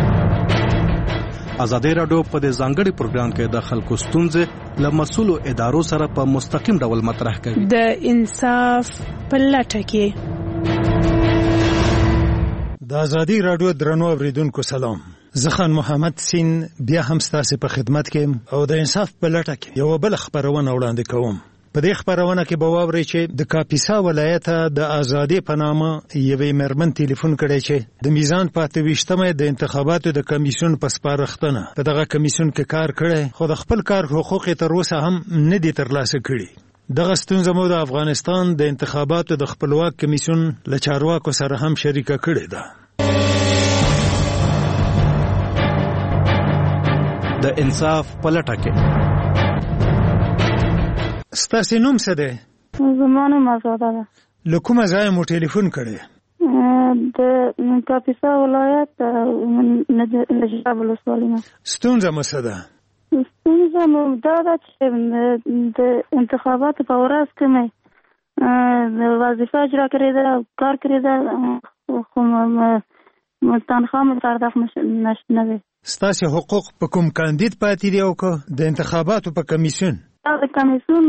ازادي راډیو په دې ځانګړي پروګرام کې د خلکو ستونزې له مسؤلو ادارو سره په مستقیم ډول مطرح کوي. د انصاف په لټه کې. د ازادي راډیو درنو اوریدونکو سلام. زه خان محمد سین بیا هم ستاسو په خدمت کې او د انصاف په لټه کې یو بل خبرونه وړاندې کوم. په دې خبرونه کې به واورئ چې د کاپیسا ولایت د ازادي په نامه یوې مېرمن ټلیفون کړی چې د میزان په 28مه د انتخاباتو د کمیسیون په سپارښتنه په دغه کمیسیون کې کار کړی خو د خپل کار حقوق تر اوسه هم نه دي ترلاسه کړي. دغه ستونزه مو د افغانستان د انتخاباتو د خپلواک کمیسیون له چارواکو سره هم شریکه کړې ده. د انصاف په لټه کې. ستاسو نوم څه دی؟ زما نوم آزاده ده. له کومه ځایه مو ټلیفون کړی؟ د کاپیسا ولایت نجراب ولسوالۍ نه. ستونزه مو څه ده؟ ستونزه مو دا ده چې د انتخاباتو په ورځ کې مې وظیفه اجرا کړې ده کار کړی ده خو تنخواه مې پرداخت نه دی. ستاسو حقوق په کوم کاندید پاتې دي او که د انتخاباتو په کمیسیون؟ د کمیسیون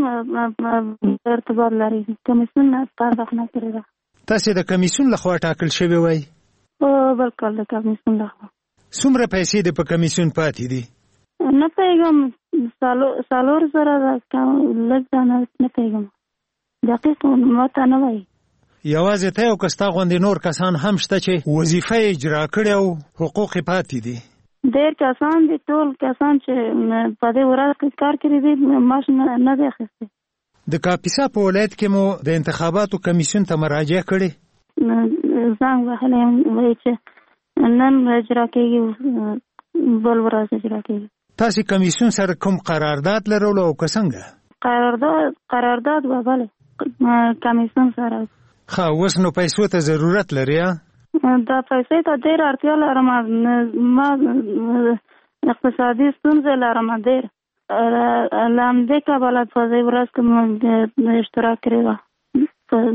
ارتباط لري. کمیسیون پرداخت نه کړی ده. تاسو د کمیسیون لخوا ټاکل شوی وای؟ بلکل د کمیسیون لخوا. څومره پیسې د په کمیسیون پاتې دي؟ نه پیغام سالور زره لږ ده نه پیغام دقیق ماته نه وایي. یوازې ته او کستا غوندې نور کسان هم شته چې وظیفه اجرا کړي او حقوق پاتې دي؟ ډېر کسان دي. ټول کسان چې په دې ورځ کې کار کړی دي معاش نه دی اخیستی. د کاپیسا په ولایت کې مو د انتخاباتو کمیسیون ته مراجعه کړې؟ زنګ وهلی یم وایي چې نن اجرا کېږي بل ورځ اجرا کېږي. تاسو کمیسیون سره کوم قرارداد لرلو او که څنګه؟ قرارداد و بله کمیسیون سره. ښه اوس نو پیسو ته ضرورت لري؟ دا پیسې ته ډېر اړتیا لرم. ما اقتصادي ستونزې لرم ډېر. له همدې کبله په دې ورځ کې مو اشتراک کړی وه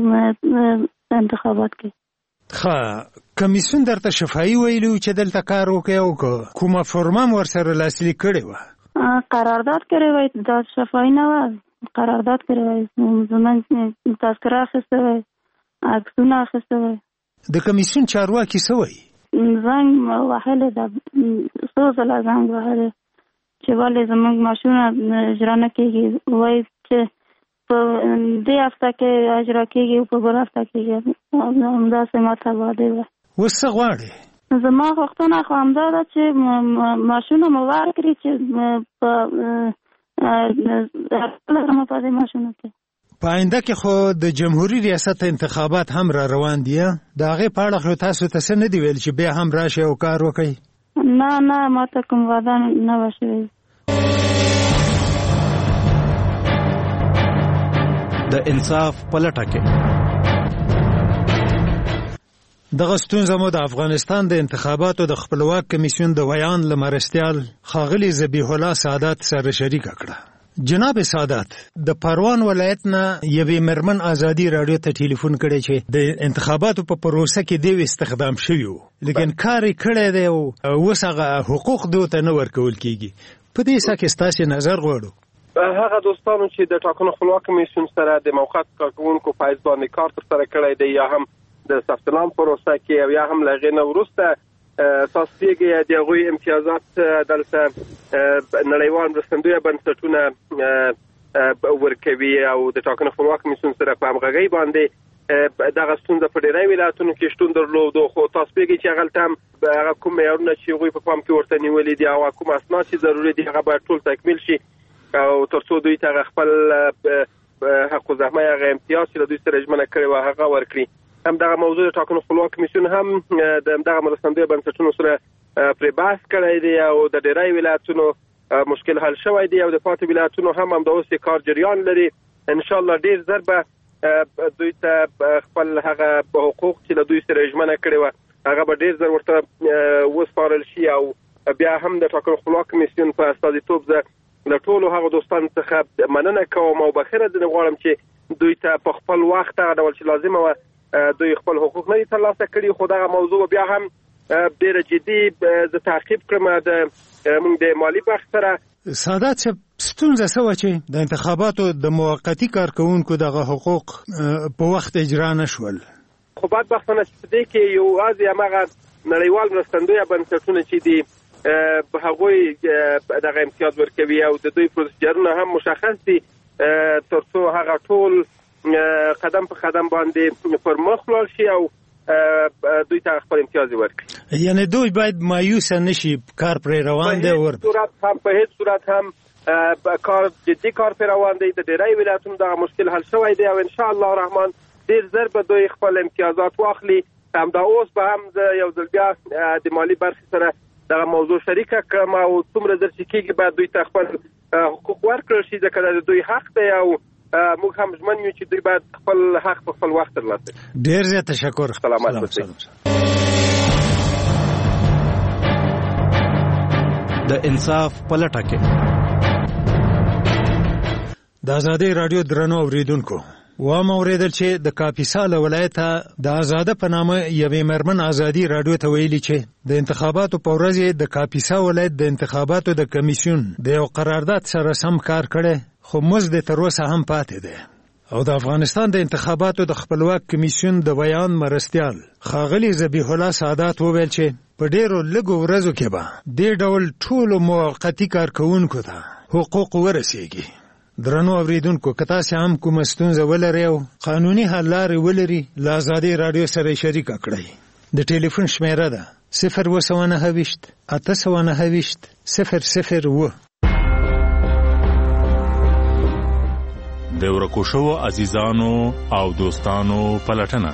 په انتخابات کې. ښه کمیسیون درته شفاهي ویلي و چې دلته کار وکړئ او که کومه فورمه هم ورسره لاسلیک کړې وه؟ قرارداد کړی وی. دا شفاهي نه وه. قرارداد کړی وی. زموږ تذکره اخیستی وی عکسونه اخیستی وی. د کمیسیون چارواکي څه وایي؟ زنګ وهلی ده. څو ځله زنګ وهلی چې ولې زموږ معاشونه اجرا نه کېږي. وایي چې په دې هفته کې اجرا کېږي او په بل هفته کېږي. همداسې ماته وعدې وه. اوس څه غواړې؟ زما غوښتنه خو همدا ده چې معاشونه مو ورکړي چې په دې معاشونو کې. په آینده کې خو د جمهوریت ریاست انتخابات هم را روان دي. د هغې په اړه خو تاسو ته څه نه دي ویل چې بیا هم راشئ او کار وکړئ؟ نه ماته کوم وعده نه وه شوې. د انصاف په لټه کې. دغه ستونزه مو د افغانستان د انتخاباتو د خپلواک کمیسیون د ویان له مرستیال ښاغلي ذبیح الله سعادت سره شریکه کړه. جناب سعادت، د پروان ولایت نه یوې مېرمن ازادي راډیو ته ټلیفون کړی چې د انتخاباتو په پروسه کې دی استخدام شوی و، لیکن کار یې کړی دی او اوس هغه حقوق دوی ته نه ورکول کیږي. په دې څه کې ستاسو نظر غواړو؟ هغه دوستانو چې د ټاکنو خپلواک کمیسیون سره د موقت کارکونکو په حیث باندې کار ترسره کړی دی یا هم د ثبت نام پروسه کې او یا هم له هغې نه وروسته تاسیږي د هغوی امتیازات دلته نړیوال مرستندویه بنسټونه ورکوي او د ټاکنو خپلواک کمیسیون سره په همغږۍ باندې دغه ستونزه په ډېری ولایتونو کې شتون درلود. خو تاسیږي چې هغلته هم هغه کوم معیارونه چې هغوی په پام کې ورته نیولي دي او کوم اسناد چې ضروري دي هغه باید ټول تکمیل شي او تر څو دوی ته خپل حق الزحمه هغه امتیاز چې له دوی سره ژمنه کړې وه هغه ورکړي. همدغه موضوع د ټاکنو خپلواک کمیسیون هم د همدغه مرستندویه بنسټونو سره پرې بحث کړی دی او د ډېری ولایتونو مشکل حل شوی دی او د پاتې ولایتونو هم همدا اوس کار جریان لري ان شاء الله ډیر زر به دوی ته خپل هغه حقوق چې له دوی سره ژمنه کړې و هغه به ډیر زر ورته وسپارل شي او بیا هم د ټاکنو خپلواک کمیسیون په استازیتوب زه له ټولو هغو دوستانو څخه مننه کوم او بخیره دې غواړم چې دوی ته په خپل وخت هغه ډول چې لازمه وه دوی خپل حقوق نه دي ترلاسه کړي خو دغه موضوع بیا هم ډېره جدي زه تعقیب کړم موږ د مالي بخش سره. سادات صاحب ستونزه څه وه چې د انتخاباتو د موقتي کارکوونکو دغه حقوق په وخت اجرا نه شول؟ خو بدبختانه چې په دې کې یوازې هماغه نړیوال مرستندویه بنسټونه چې دي هغوی دغه امتیاز ورکوي او د دوی پروسیجرونه هم مشخص دي تر څو هغه ټول قدم په قدم باندې پر مخ لاړ شي او دوی ته خپل امتیاز ورکړي. یعنی دوی باید مایوسه نشي کار پرې روان دی په هیڅ صورت هم کار جدي کار پرې روان دی د ډیری ولایتونو دغه مشکل حل شوی دی او ان شاء الله الرحمن ډیر زر به دوی خپل امتیازات واخلي. همدا اوس به هم یو ځل بیا د مالي برخې سره دغه موضوع شریکه کړم او څومره زر چې کېږي باید دوی ته خپل حقوق ورکړل شي ځکه د دوی حق دی او موږ هم ژمن یو چې دوی باید خپل حق په خپل وخت ترلاسه کړي. ډېر زیات تشکر. سلامت اوسئ. د انصاف په لټه کې د ازادۍ راډیو درنو اوریدونکو وام اوریدل چې د کاپیسا له ولایته د آزاده په نامه یوې مرمن ازادي راډیو ته ویلي چې د انتخاباتو په ورځ د کاپیسا ولایت د انتخاباتو د کمیسیون د یو قرارداد سره سم کار کړي خو مزد تر اوسه هم پاتې دی او د افغانستان د انتخاباتو د خپلواک کمیسیون د بیان مرستیال ښاغلي ذبیح الله سادات وویل چې په ډیرو لږو ورځو کې به دې ډول ټولو موقتي کارکوونکو ته حقوق ورسیږي. درنو اوریدونکو که تاسو هم کومه ستونزه ولرئ او قانوني حل لارې ولرئ له ازادۍ راډیو سره شریکه کړئ. د ټلیفون شمیره ده 029 829 001. د ورکو شوو عزیزانو او دوستانو پلټنه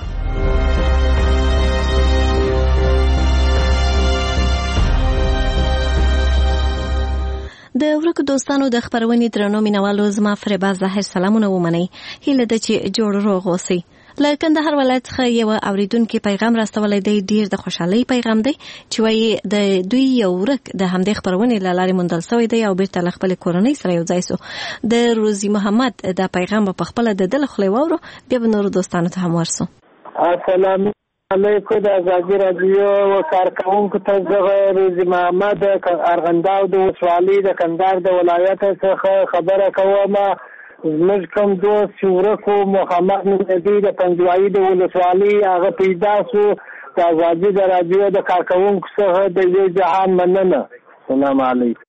د ورکو دوستانو د خبرونې درنو مینوالو زما فریبا ظاهر سلامونه ومنئ. هیله ده چې جوړ روغ اوسئ. له کندهار ولایت څخه یو اوریدونکي پیغام راستولی دی. ډیر د خوشحالۍ پیغام دی چې وایي د دوی یو ورک د همدې خبرونې له لارې موندل شوی دی او بیرته له خپلې کورنۍ سره یو ځای سو. د روزي محمد دا پیغام په خپله د ده له خولې واورو بیا به نورو دوستانو ته هم ورسو. السلام علیکم. د ازادي راډیو کارکوونکو ته زه روزي محمد ارغنداو د ولسوالۍ د کندهار د ولایت څخه خبره کوم. زموږ کوم دوست چې ورکو محمد نبی د پنجوایي د ولسوالۍ هغه پیدا سو. د ازادي د راډیو د کارکوونکو څخه د یو جهان مننه. سلام علیکم.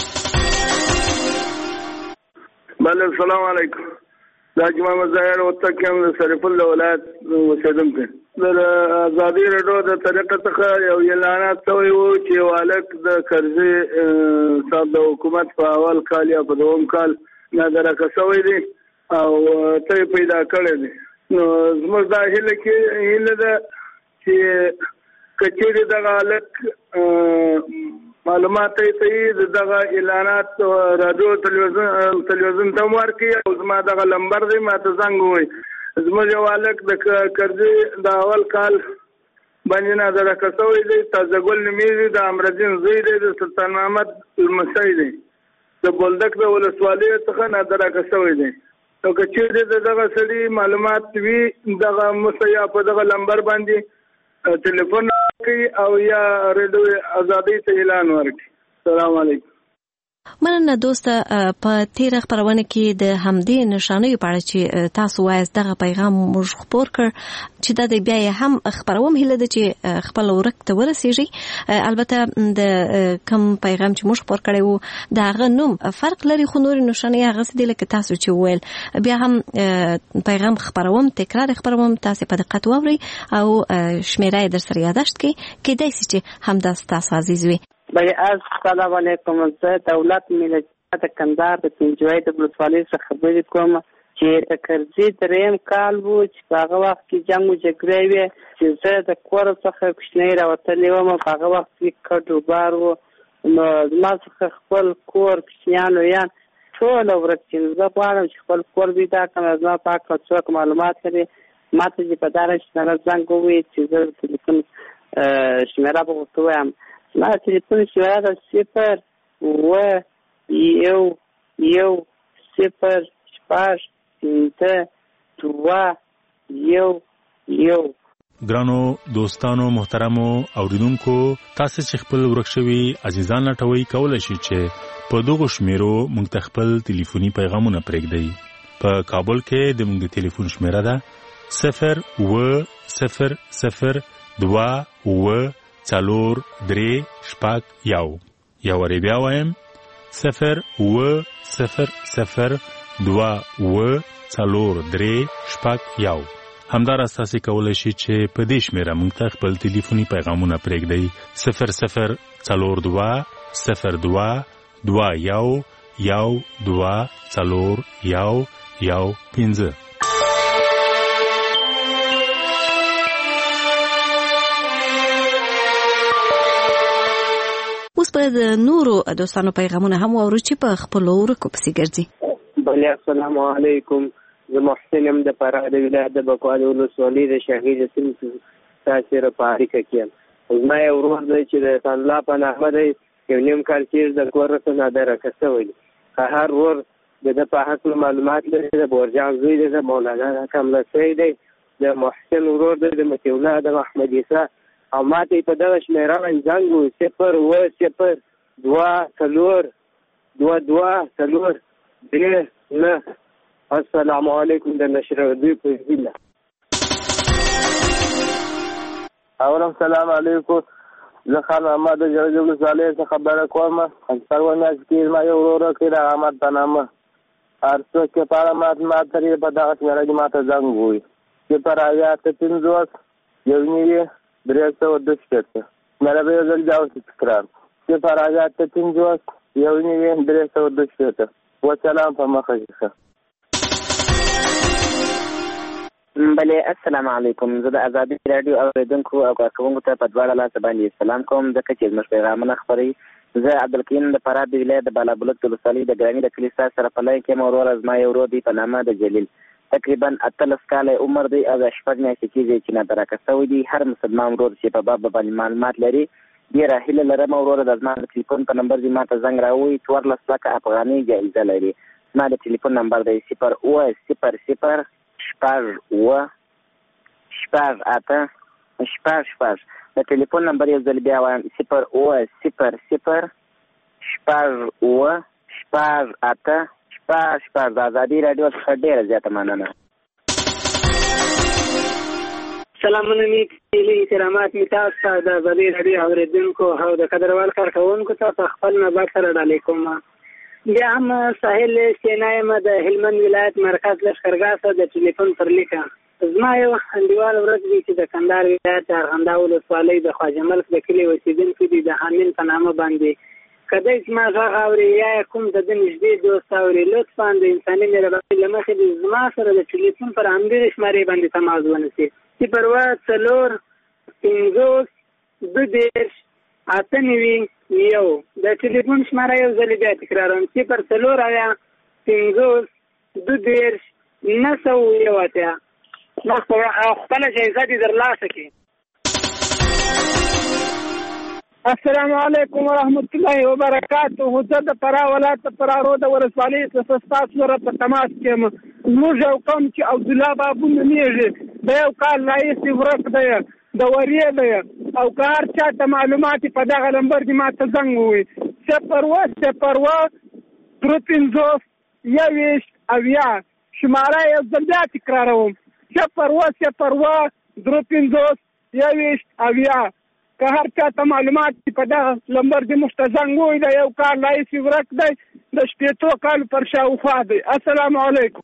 بله السلام علیکم. دا جمعه ظاهر وته کوم د سرپل ولایت اوسیدونکو د ازادي راډیو د طریقه څخه یو اعلانات شوی و چې والک د قرضې صاحب د حکومت په اول کال یا په دوم کال نه درکه شوی دی او ته پیدا کړی دی. نو زموږ دا هیله ده چې کچېرې دغه هلک معلومات صحیح دغه اعلانات راډیو تلویزیون ته ورکړي او زما دغه لمبر دی ما ته زنګ ووایي. زموږ یو هلک د قرضې د اول کال باندې نه درکه شوی دی. تازه ګل نومیږي. د امرالدین زوی دی. د سلطان محمد لمسی دی. د بولدک د ولسوالۍ څخه نه درکه شوی دی. نو که چېرې د دغه سړي معلومات وي دغه مسیا په دغه لمبر باندې ټلیفون کوي او یا ریډیو ازادۍ ته اعلان ورکړي. السلام علیکم. مننه دوسته. په تیر خبرونه کې د همدې نشانې په اړه چې تاسو وایي دغه پیغام موږ خبر کړ چې دا بیا هم خبروم هله د چې خپل ورک ته ورسیږي. البته د کم پیغام چې موږ خبر کړی وو دا غنوم فرق لري خو نور نشانې هغه څه دي لکه تاسو چې ویل. بیا هم پیغام خبروم تکرار خبروم تاسو په دقت واورئ او شمیره در سره یاداشت کړئ چې هم تاسو عزیز وي. السلام علیکم. زه دولت ملت کندهار د پنجوایي د ولسوالۍ څخه خبرې کوم چې قرضې دریم کال وو چې په هغه وخت کې جنګ و جګړې وې چې زه د کور څخه کوچنۍ راوتلې وم. په هغه وخت کې کډو بار وو. نو زما څخه خپل کور کوچنیان لویان ټول ورک چې زه غواړم چې خپل کور پیدا کړم زما پاک څوک معلومات لري ما ته چې په دغه شمېره زنګ ووایي چې زه د تلیفون شمېره به ورته ووایم زما د تلیفون شمېره ده 01105 ګرانو دوستانو محترمو اوریدونکو تاسو چې خپل ورک شوي عزیزان لټوي کولای شئ چې په دغه شمیرو موږ ته خپل ټلیفوني پیغامونه پرېږدئ. په کابل کې د موږ د ټلیفون شمیره ده 0200443 یا وری بیا وایم 0200443 همدار اساسي کولای شي چې په دې شمیره موږ ته خپل ټلیفوني پیغامونه پرېږدئ 00221224115. اوس په د نورو دوستانو پیغامونه هم واورو چې په خپلو ورکو پسې ګرځي. بله السلام علیکم، زه محسن یم د فراه د ولایت د بکوال ولسوالۍ د شهید سیند تاثیر په اړیکه کې یم. زما یو ورور دی چې د الله په نامه دی، یو نیم کال کېږي د کور څخه نادرکه شوی دی. هر ورور د ده په هکله معلومات لري. د بورجان زوی دی، د مولانا کملسی دی، د محسن ورور دی، د مطیع الله، د محمد عیسی. او ما ته په دغه شمېره باندې زنګ و 0202243. السلام علیکم د نشر دوی په ځله. اولم سلام علیکم، زه خان محمد جوجو صالح څخه خبره کوم. پرونه کې ما یو ورور کې د احمد په نامه ارڅو کې پاره ما ترې په دغه شمېره کې ما ته زنګ ووي چې پر آیات 50 یو نیوي 310 مې به یو ځل جاو تکرار چې پر آیات 50 یو نیوي 310. وسلام په مخه شه. بله السلام علیکم، زه د ازادي رادیو اوریدونکو او کارکوونکو ته په دواړه لاسه باندې سلام کوم ځکه چې زموږ پیغامونه خپروي. زه عبدالکریم د فراه د ولایت د بالابلوک ولسوالۍ د ګرامي د کلي ستاسو سره په لاین کې یم. وروره زما یو ورور دی په نامه د جلیل، تقریبا 18 کاله عمر دی او د 6 میاشتې کېږي چې نادرکه شوی دی. هر مسلمان ورور چې په باب باندې معلومات لري ډېره هیله لرم وروره د زما د ټلیفون په نمبر دې ما ته زنګ راووایي. 14 لکه افغانۍ جایزه لري. زما د ټلیفون نمبر دی 08000 شپږ. د ټلیفون نمبر یو ځل بیا وایم 08000 شپږ. د ازادي رادیو څخه ډېره زیاته مننه. سلامونه می احترامات می تاسو ته د ازادي رادیو اوریدونکو او د قدروال کارکوونکو ته په خپل نظر سره ډالۍ کوم. بیا هم ساحل سینایم د هلمند ولایت مرکز لښکرګاه څخه د ټلیفون پر لیکه. زما یو انډیوال ورځ دی چې د کندهار ولایت د ارغنداو ولسوالۍ د خواجه ملک د کلي اوسېدونکي دي د حامد په نامه باندې کدی زما غږ اوري یا کوم د ده نږدې دوست اوري لطفا د انساني مهربانۍ له مخې د زما سره د ټلیفون پر همدې شمارې باندې تماس ونیسي 040423891. د ټلیفون شماره یو ځل بیا تکراروم 040423891. خپل جایزه دې ترلاسه کړي. السلام علیکم ورحمت الله وبرکاته. زه د فراه ولایت د فراه د ولسوالۍ څخه ستاسو سره په تماس کې یم. زموږ یو قوم چې عبدالله بابو نومیږي د یو کال راهیسې ورک دی، د ورې دی او که هر چا ته معلومات په دغه نمبر کې ما ته زنګ ووایي 02021 شماره یو ځل بیا تکراروم 02021 که هر چا ته معلومات په دغه نمبر کې موږ ته زنګ ووایي د یو کال راهیسې ورک دی، د 18 کالو پر شاوخوا دی. السلام علیکم.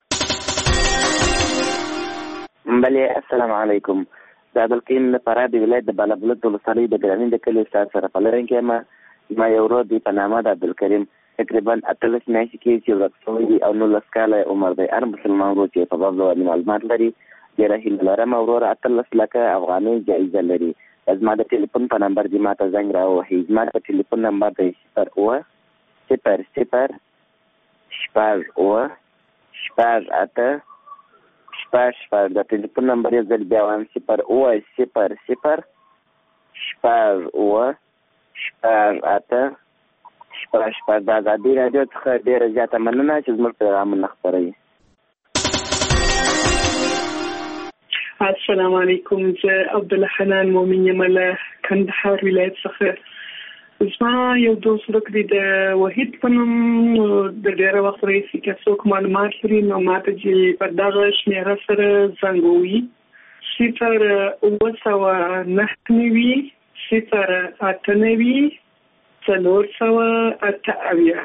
بله السلام علیکم، د عبدالکریم د فراه د ولایت د بالابلوک ولسوالۍ د ګرامي د کلي ستاسو سره په لاین کې یم. زما یو ورور دی په نامه د عبدالکریم، تقریبا 18 میاشتې کېږي چې ورک شوی دی او 19 کاله عمر دی. هر مسلمان ورور چې په باب باندې معلومات لري ډېره هیله لرم وروره 18 لکه افغانۍ جایزه لري. زما د ټلیفون په نمبر دې ما ته زنګ راووهئ. زما د ټلیفون نمبر دی 08000 شپږ اوه شپږ اته شپږ شپږ. د ټلیفون نمبر یې ځل بیا وایم 0 اوه 0 0 شپږ اوه شپږ اته شپږ شپږ. د ازادي راډیو څخه ډېره زیاته مننه چې زموږ پیغامونه خپروي. السلام علیکم. زه عبدالحنان مومن یم له کندهار ولایت څخه. زما یو دوست ورک دی د وحید په نوم. د ډېره وخت راهیسې که څوک معلومات لري نو ماته چې په دغه شمېره سره زنګ ووهي 0 اوه سوه نهه نوي 0 اته نوي 488.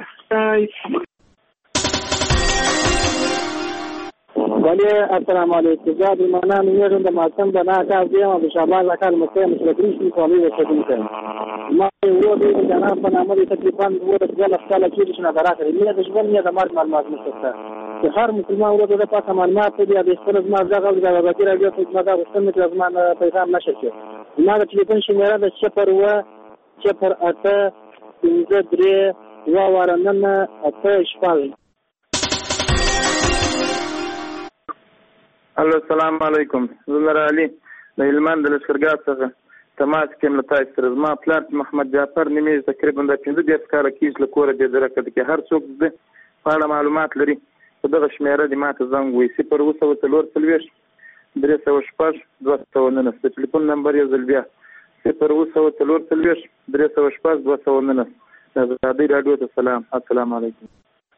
ولی السلام علیکم. زه د ایمانا نومیږم د ماتم د نه کار دیم او د شعبان له کار مستقیم مشرکین شي قومي وسیدل کړم. ما یو دی د جناب په نامه د تقریبا 12 کاله کې چې نه راکړې مې د ژوند نه د مرګ معلومات نشته. چې هر مسلمان ورته د پاسه معلومات دی د خپل ځما ځای او د وزارت راډیو په خدمت غوښتنه چې زما پیغام نشي. ما د ټلیفون شمیره د 0 اوه 0 اته 53 وارننه اته شپږ. الو السلام علیکم. زه نور علي د هلمند د لښکرګاه څخه تماس کوم له تاسو سره. زما پلار محمد جعفر نیمه تقریبا د 15 کاله کېږي له کوره د درکه کې هر څوک د پاړه معلومات لري په دغه شمیره د ماته زنګ وي 0 اوه 340 306 209. د ټلیفون نمبر یې ځل بیا 0 اوه 340 306 209. د ازادي راډیو ته سلام. السلام علیکم.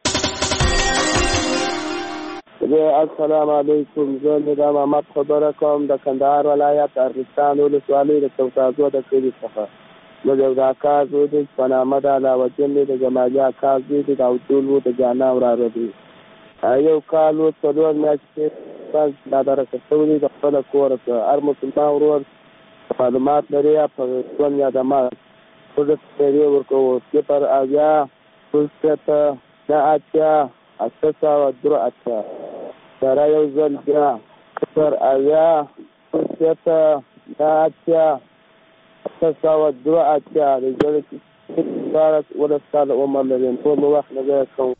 السلام علیکم. زه نظام احمد خبره کوم د کندهار ولایت ارغستان ولسوالۍ د چوکازو د کلي څخه. زه د اکا زوی دی په نامه د علاوالدین دی د جمالي اکا زوی دی د عبدول و د جانا وراره دی. یو کال و 4 میاشتې دا درکه شوي دی د خپل کور څخه. هر مسلمان ورور معلومات لري په ژوند یا د مرګ څه ورکوو 0 اویا 883 سره یو ځل بیا 0 اویا 883 د ژوند 12 کاله عمر لري. ټول وخت نه کوم.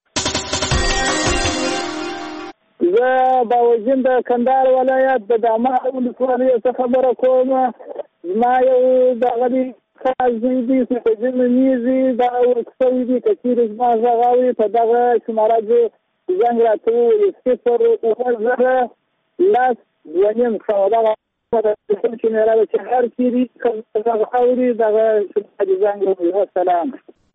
زه باوجین د کندهار ولایت د دامه ولسوالۍ څخه خبره کوم. زما یو دغه دی خازي دي چې په ځینې میزي دا ورکوي دي چې زما غاوي په دغه شماره کې زنګ راته 0 اوه 0 لاس ونیم خواړه د چې نه راځي چې هر کیږي دغه اوري دغه زنګ وي. سلام.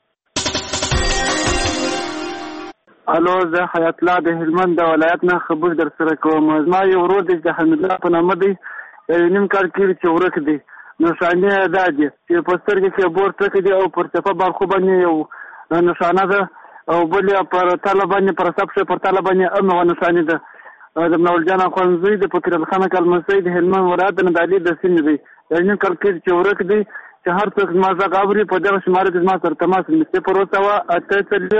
الو زه حیات الله د هلمند د ولایت نه خبر در سره کوم. زما یو ورور دی د حمید الله په نامه دی. نیم کال کېږي چې ورک دی. نشانه دا دي چې په سترګې کې بور ټکی دی او پر څپه برخو باندې یو نشانه ده او بل پر طالبانې پر سبشه پر طالبانې امه نشانه ده. د منول جان خوانزوی د فکر الخانه کلمسي د هلمند ولایت نه د علي د سین دی. نیم کال کېږي چې ورک دی چې هر څوک ما زغاوري په دغه شماره د ما سره تماس نیسي. پر وسوه اته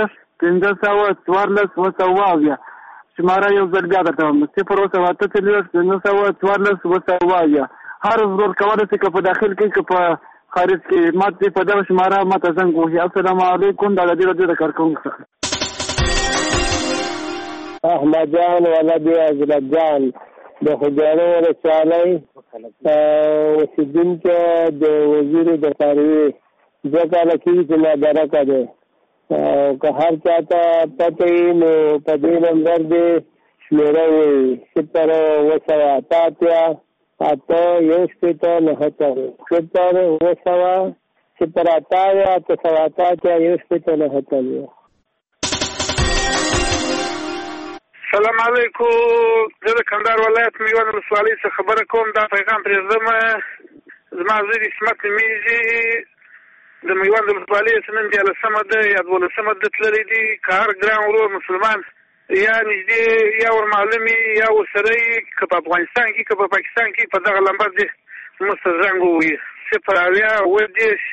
1514 شماره یو ځل بیا درته وایم 0 هر ضرور کوله چې په داخل کې که په خارج کې ماته په دغه شماره ماته زنګ وهي. السلام علیکم. د دې راډیو د کارکونکو څخه احمد جان ولد حضرت جان د خجانو ولسوالۍ اوسېدونکی د وزیر د خارجي 2 کاله کېږي چې مادرکه دی. که هر چا ته پته وي نو په دې نمبر دې شمېره ووایي 0 اوه 0 اته 179 0 اوه 0 سلام علیکم. زه د کندهار ولایت میوند ولسوالۍ څخه خبره کوم. دا پیغام پرېږدم. زما زوی اسمت نومیږي د میوند ولسوالۍ نن 14 ده یا 12 ده تللی دي. که هر ګران ورور مسلمان یا نږدې یا ورمعلومي یا ورسره که په افغانستان کې که په پاکستان کې په دغه لمبر دې موږ ته زنګ ووهي 0 اویا 20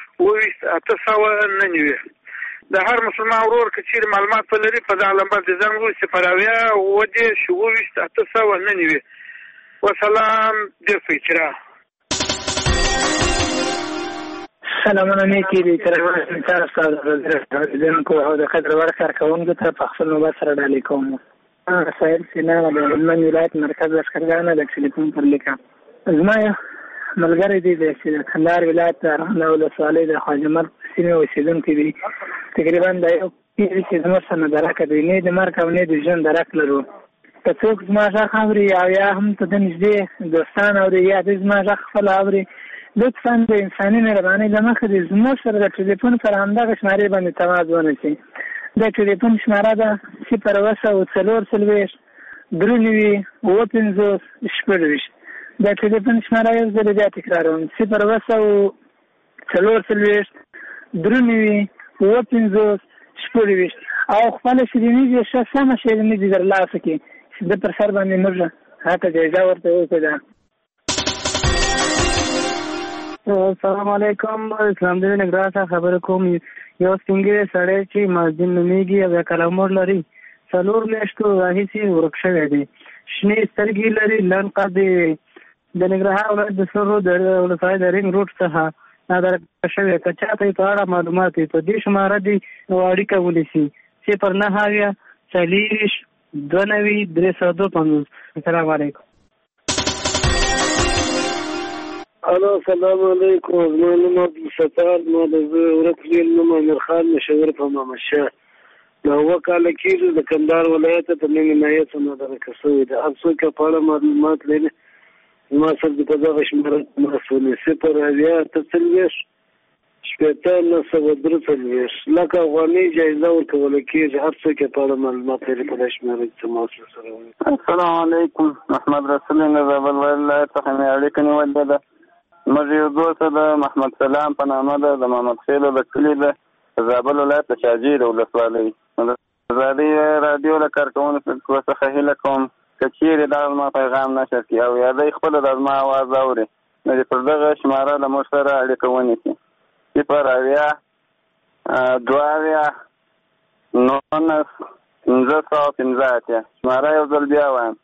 899. د هر مسلمان ورور که چیرې معلومات ولري په دغه لمبر دې زنګ ووهي 0 اویا 20 899. وسلام. ډېر ښه اجرا. سلامونه نیکی دي کرمان تاسو د کو او د قدر ور کارکونکو ته په خپل نوبت سره ډالې کوم. سایل سینا د هلمند ولایت مرکز لښکرګاه د ټلیفون پر لیکه زما ملګری دی چې کندهار ولایت د ارغنداب ولسوالۍ د خواجه مرګ سیمې اوسېدونکی دی. تقریبا د یو پیری چې زموږ سره درک دی نه د مرګ او نه د ژوند درک لرو. که څوک زما غږ اوري او یا هم ته د نږدې دوستان اوري یا د زما غږ خپل اوري لطفا د انساني مهربانۍ له مخې د زموږ سره د ټلیفون پر همدغه شمارې باندې تماس ونیسئ. د ټلیفون شماره ده 040 4 9 د ټلیفون شماره یو ځل بیا تکراروم 040 4 9 او خپل شیریني دې ښه سمه شیریني دې درلاسه کړي چې د پر سر باندې موږ هغه جایزه ورته وکړو. السلام علیکم. اسلام دې نګران خبر کوم. یو څنګه سړی چې مسجد نومیږي او کلمور لري 4 میاشتو راهیسې ورک شوی دی. شنې سترګې لري لن قضې د نګرهار ولایت د سرو د ولسوالۍ د رینګ روډ څخه نادر شوی که چاته په اړه معلومات په دې شماره دي اړیکه ونیسي 09 40 92 352. السلام علیکم. الو السلام علیکم. زما نوم عبدالستار، ما د ورک ویل نوم امیر خان مشاور په مامشه د هغه کال کې د کندهار ولایت ته نوم نایت نه درکه شوی د افسو کې په اړه معلومات لري. ما سره په دغه شماره مسولې 0 تصلیش شپته نه سوادر تصلیش لکه افغاني جایزه ورکول کېږي. هر څه کې په اړه معلومات لري په دغه شماره کې ما سره. السلام علیکم. محمد رسول الله زبل ولایت څخه مې اړیکه نیولې ده. موږ یو دوست د محمد سلام په نامه ده د محمد خیلو د کلي ده زابل ولایت د شاجیر ولسوالۍ. زادي رادیو له کارکونکو څخه هیله کوم که چیرې دا زما پیغام نشر کړي او یا دی خپله د زما اواز اوري نو د پر دغه شماره له موږ سره اړیکه ونیسي 0 515 شماره یو ځل بیا وایم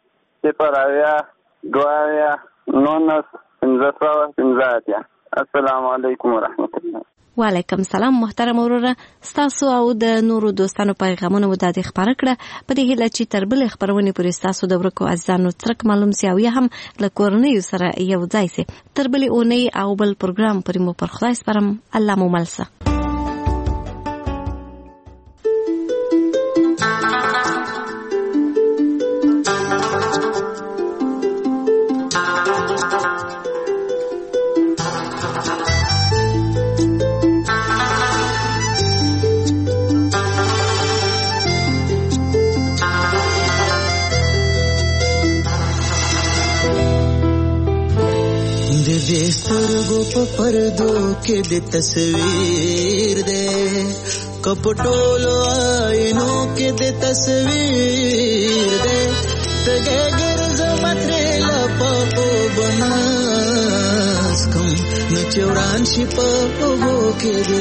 0 515. السلام علیکم ورحمت الله. وعلیکم السلام محترم وروره. ستاسو او د نورو دوستانو پیغامونه مو د خبره کړه په دې هیله چې تر بل خبرونه پورې ستاسو د ورکو عزیزانو ترک معلوم سی او یا هم له کورنۍ سره یو ځای سي. تر بل اونۍ او بل پروګرام پرې مو پر خدای سپارم. الله مو ملسه. سترګو په پردو کې د تصویر دې کپټولو آینو کې د تصویر دې تګه ګرځ مترې لپو بناس کوم نو چوران شي په وګو کې د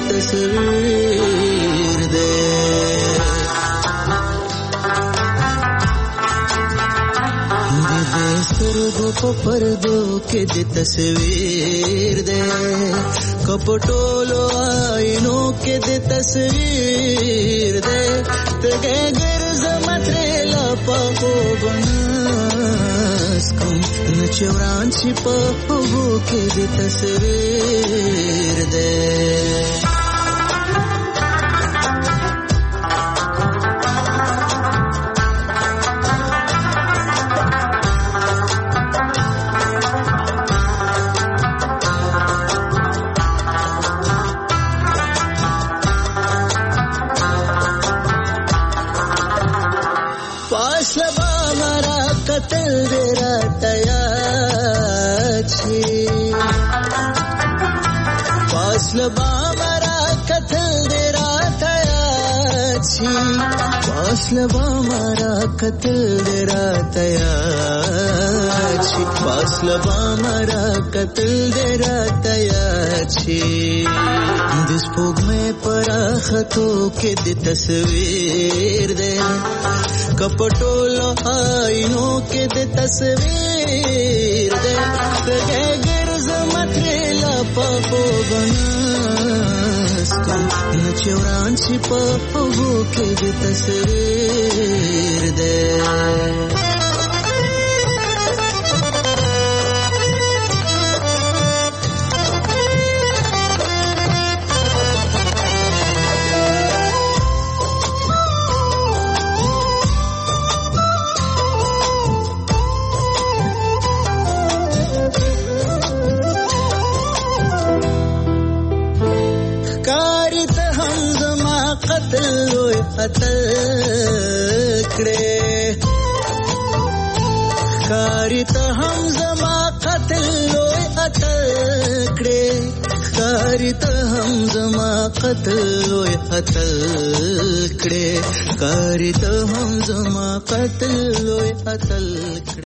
تصویر دې سترګو په پردو کې د تصویر دې کپټولو آینو کې د تصویر دې تګه ګرځ مترې لپو بناس کوم نو چوران شي په وګو کې د تصویر دې فاصله مارا قتل درا تیار چی فاصله مارا قتل درا تیار چی دس پوگ میں پراختو کے دی تصویر دے کپٹولو آئینوں کے دی تصویر دے تگے گرز متری لپا پو بنا بس کوم نه چې وران شي په اوبو کې د تصویر دی قتل کړې خاري ته هم زما قتل لوی قتل کړې خاري ته هم زما قتل لوی قتل کړې خاري ته هم زما قتل لوی قتل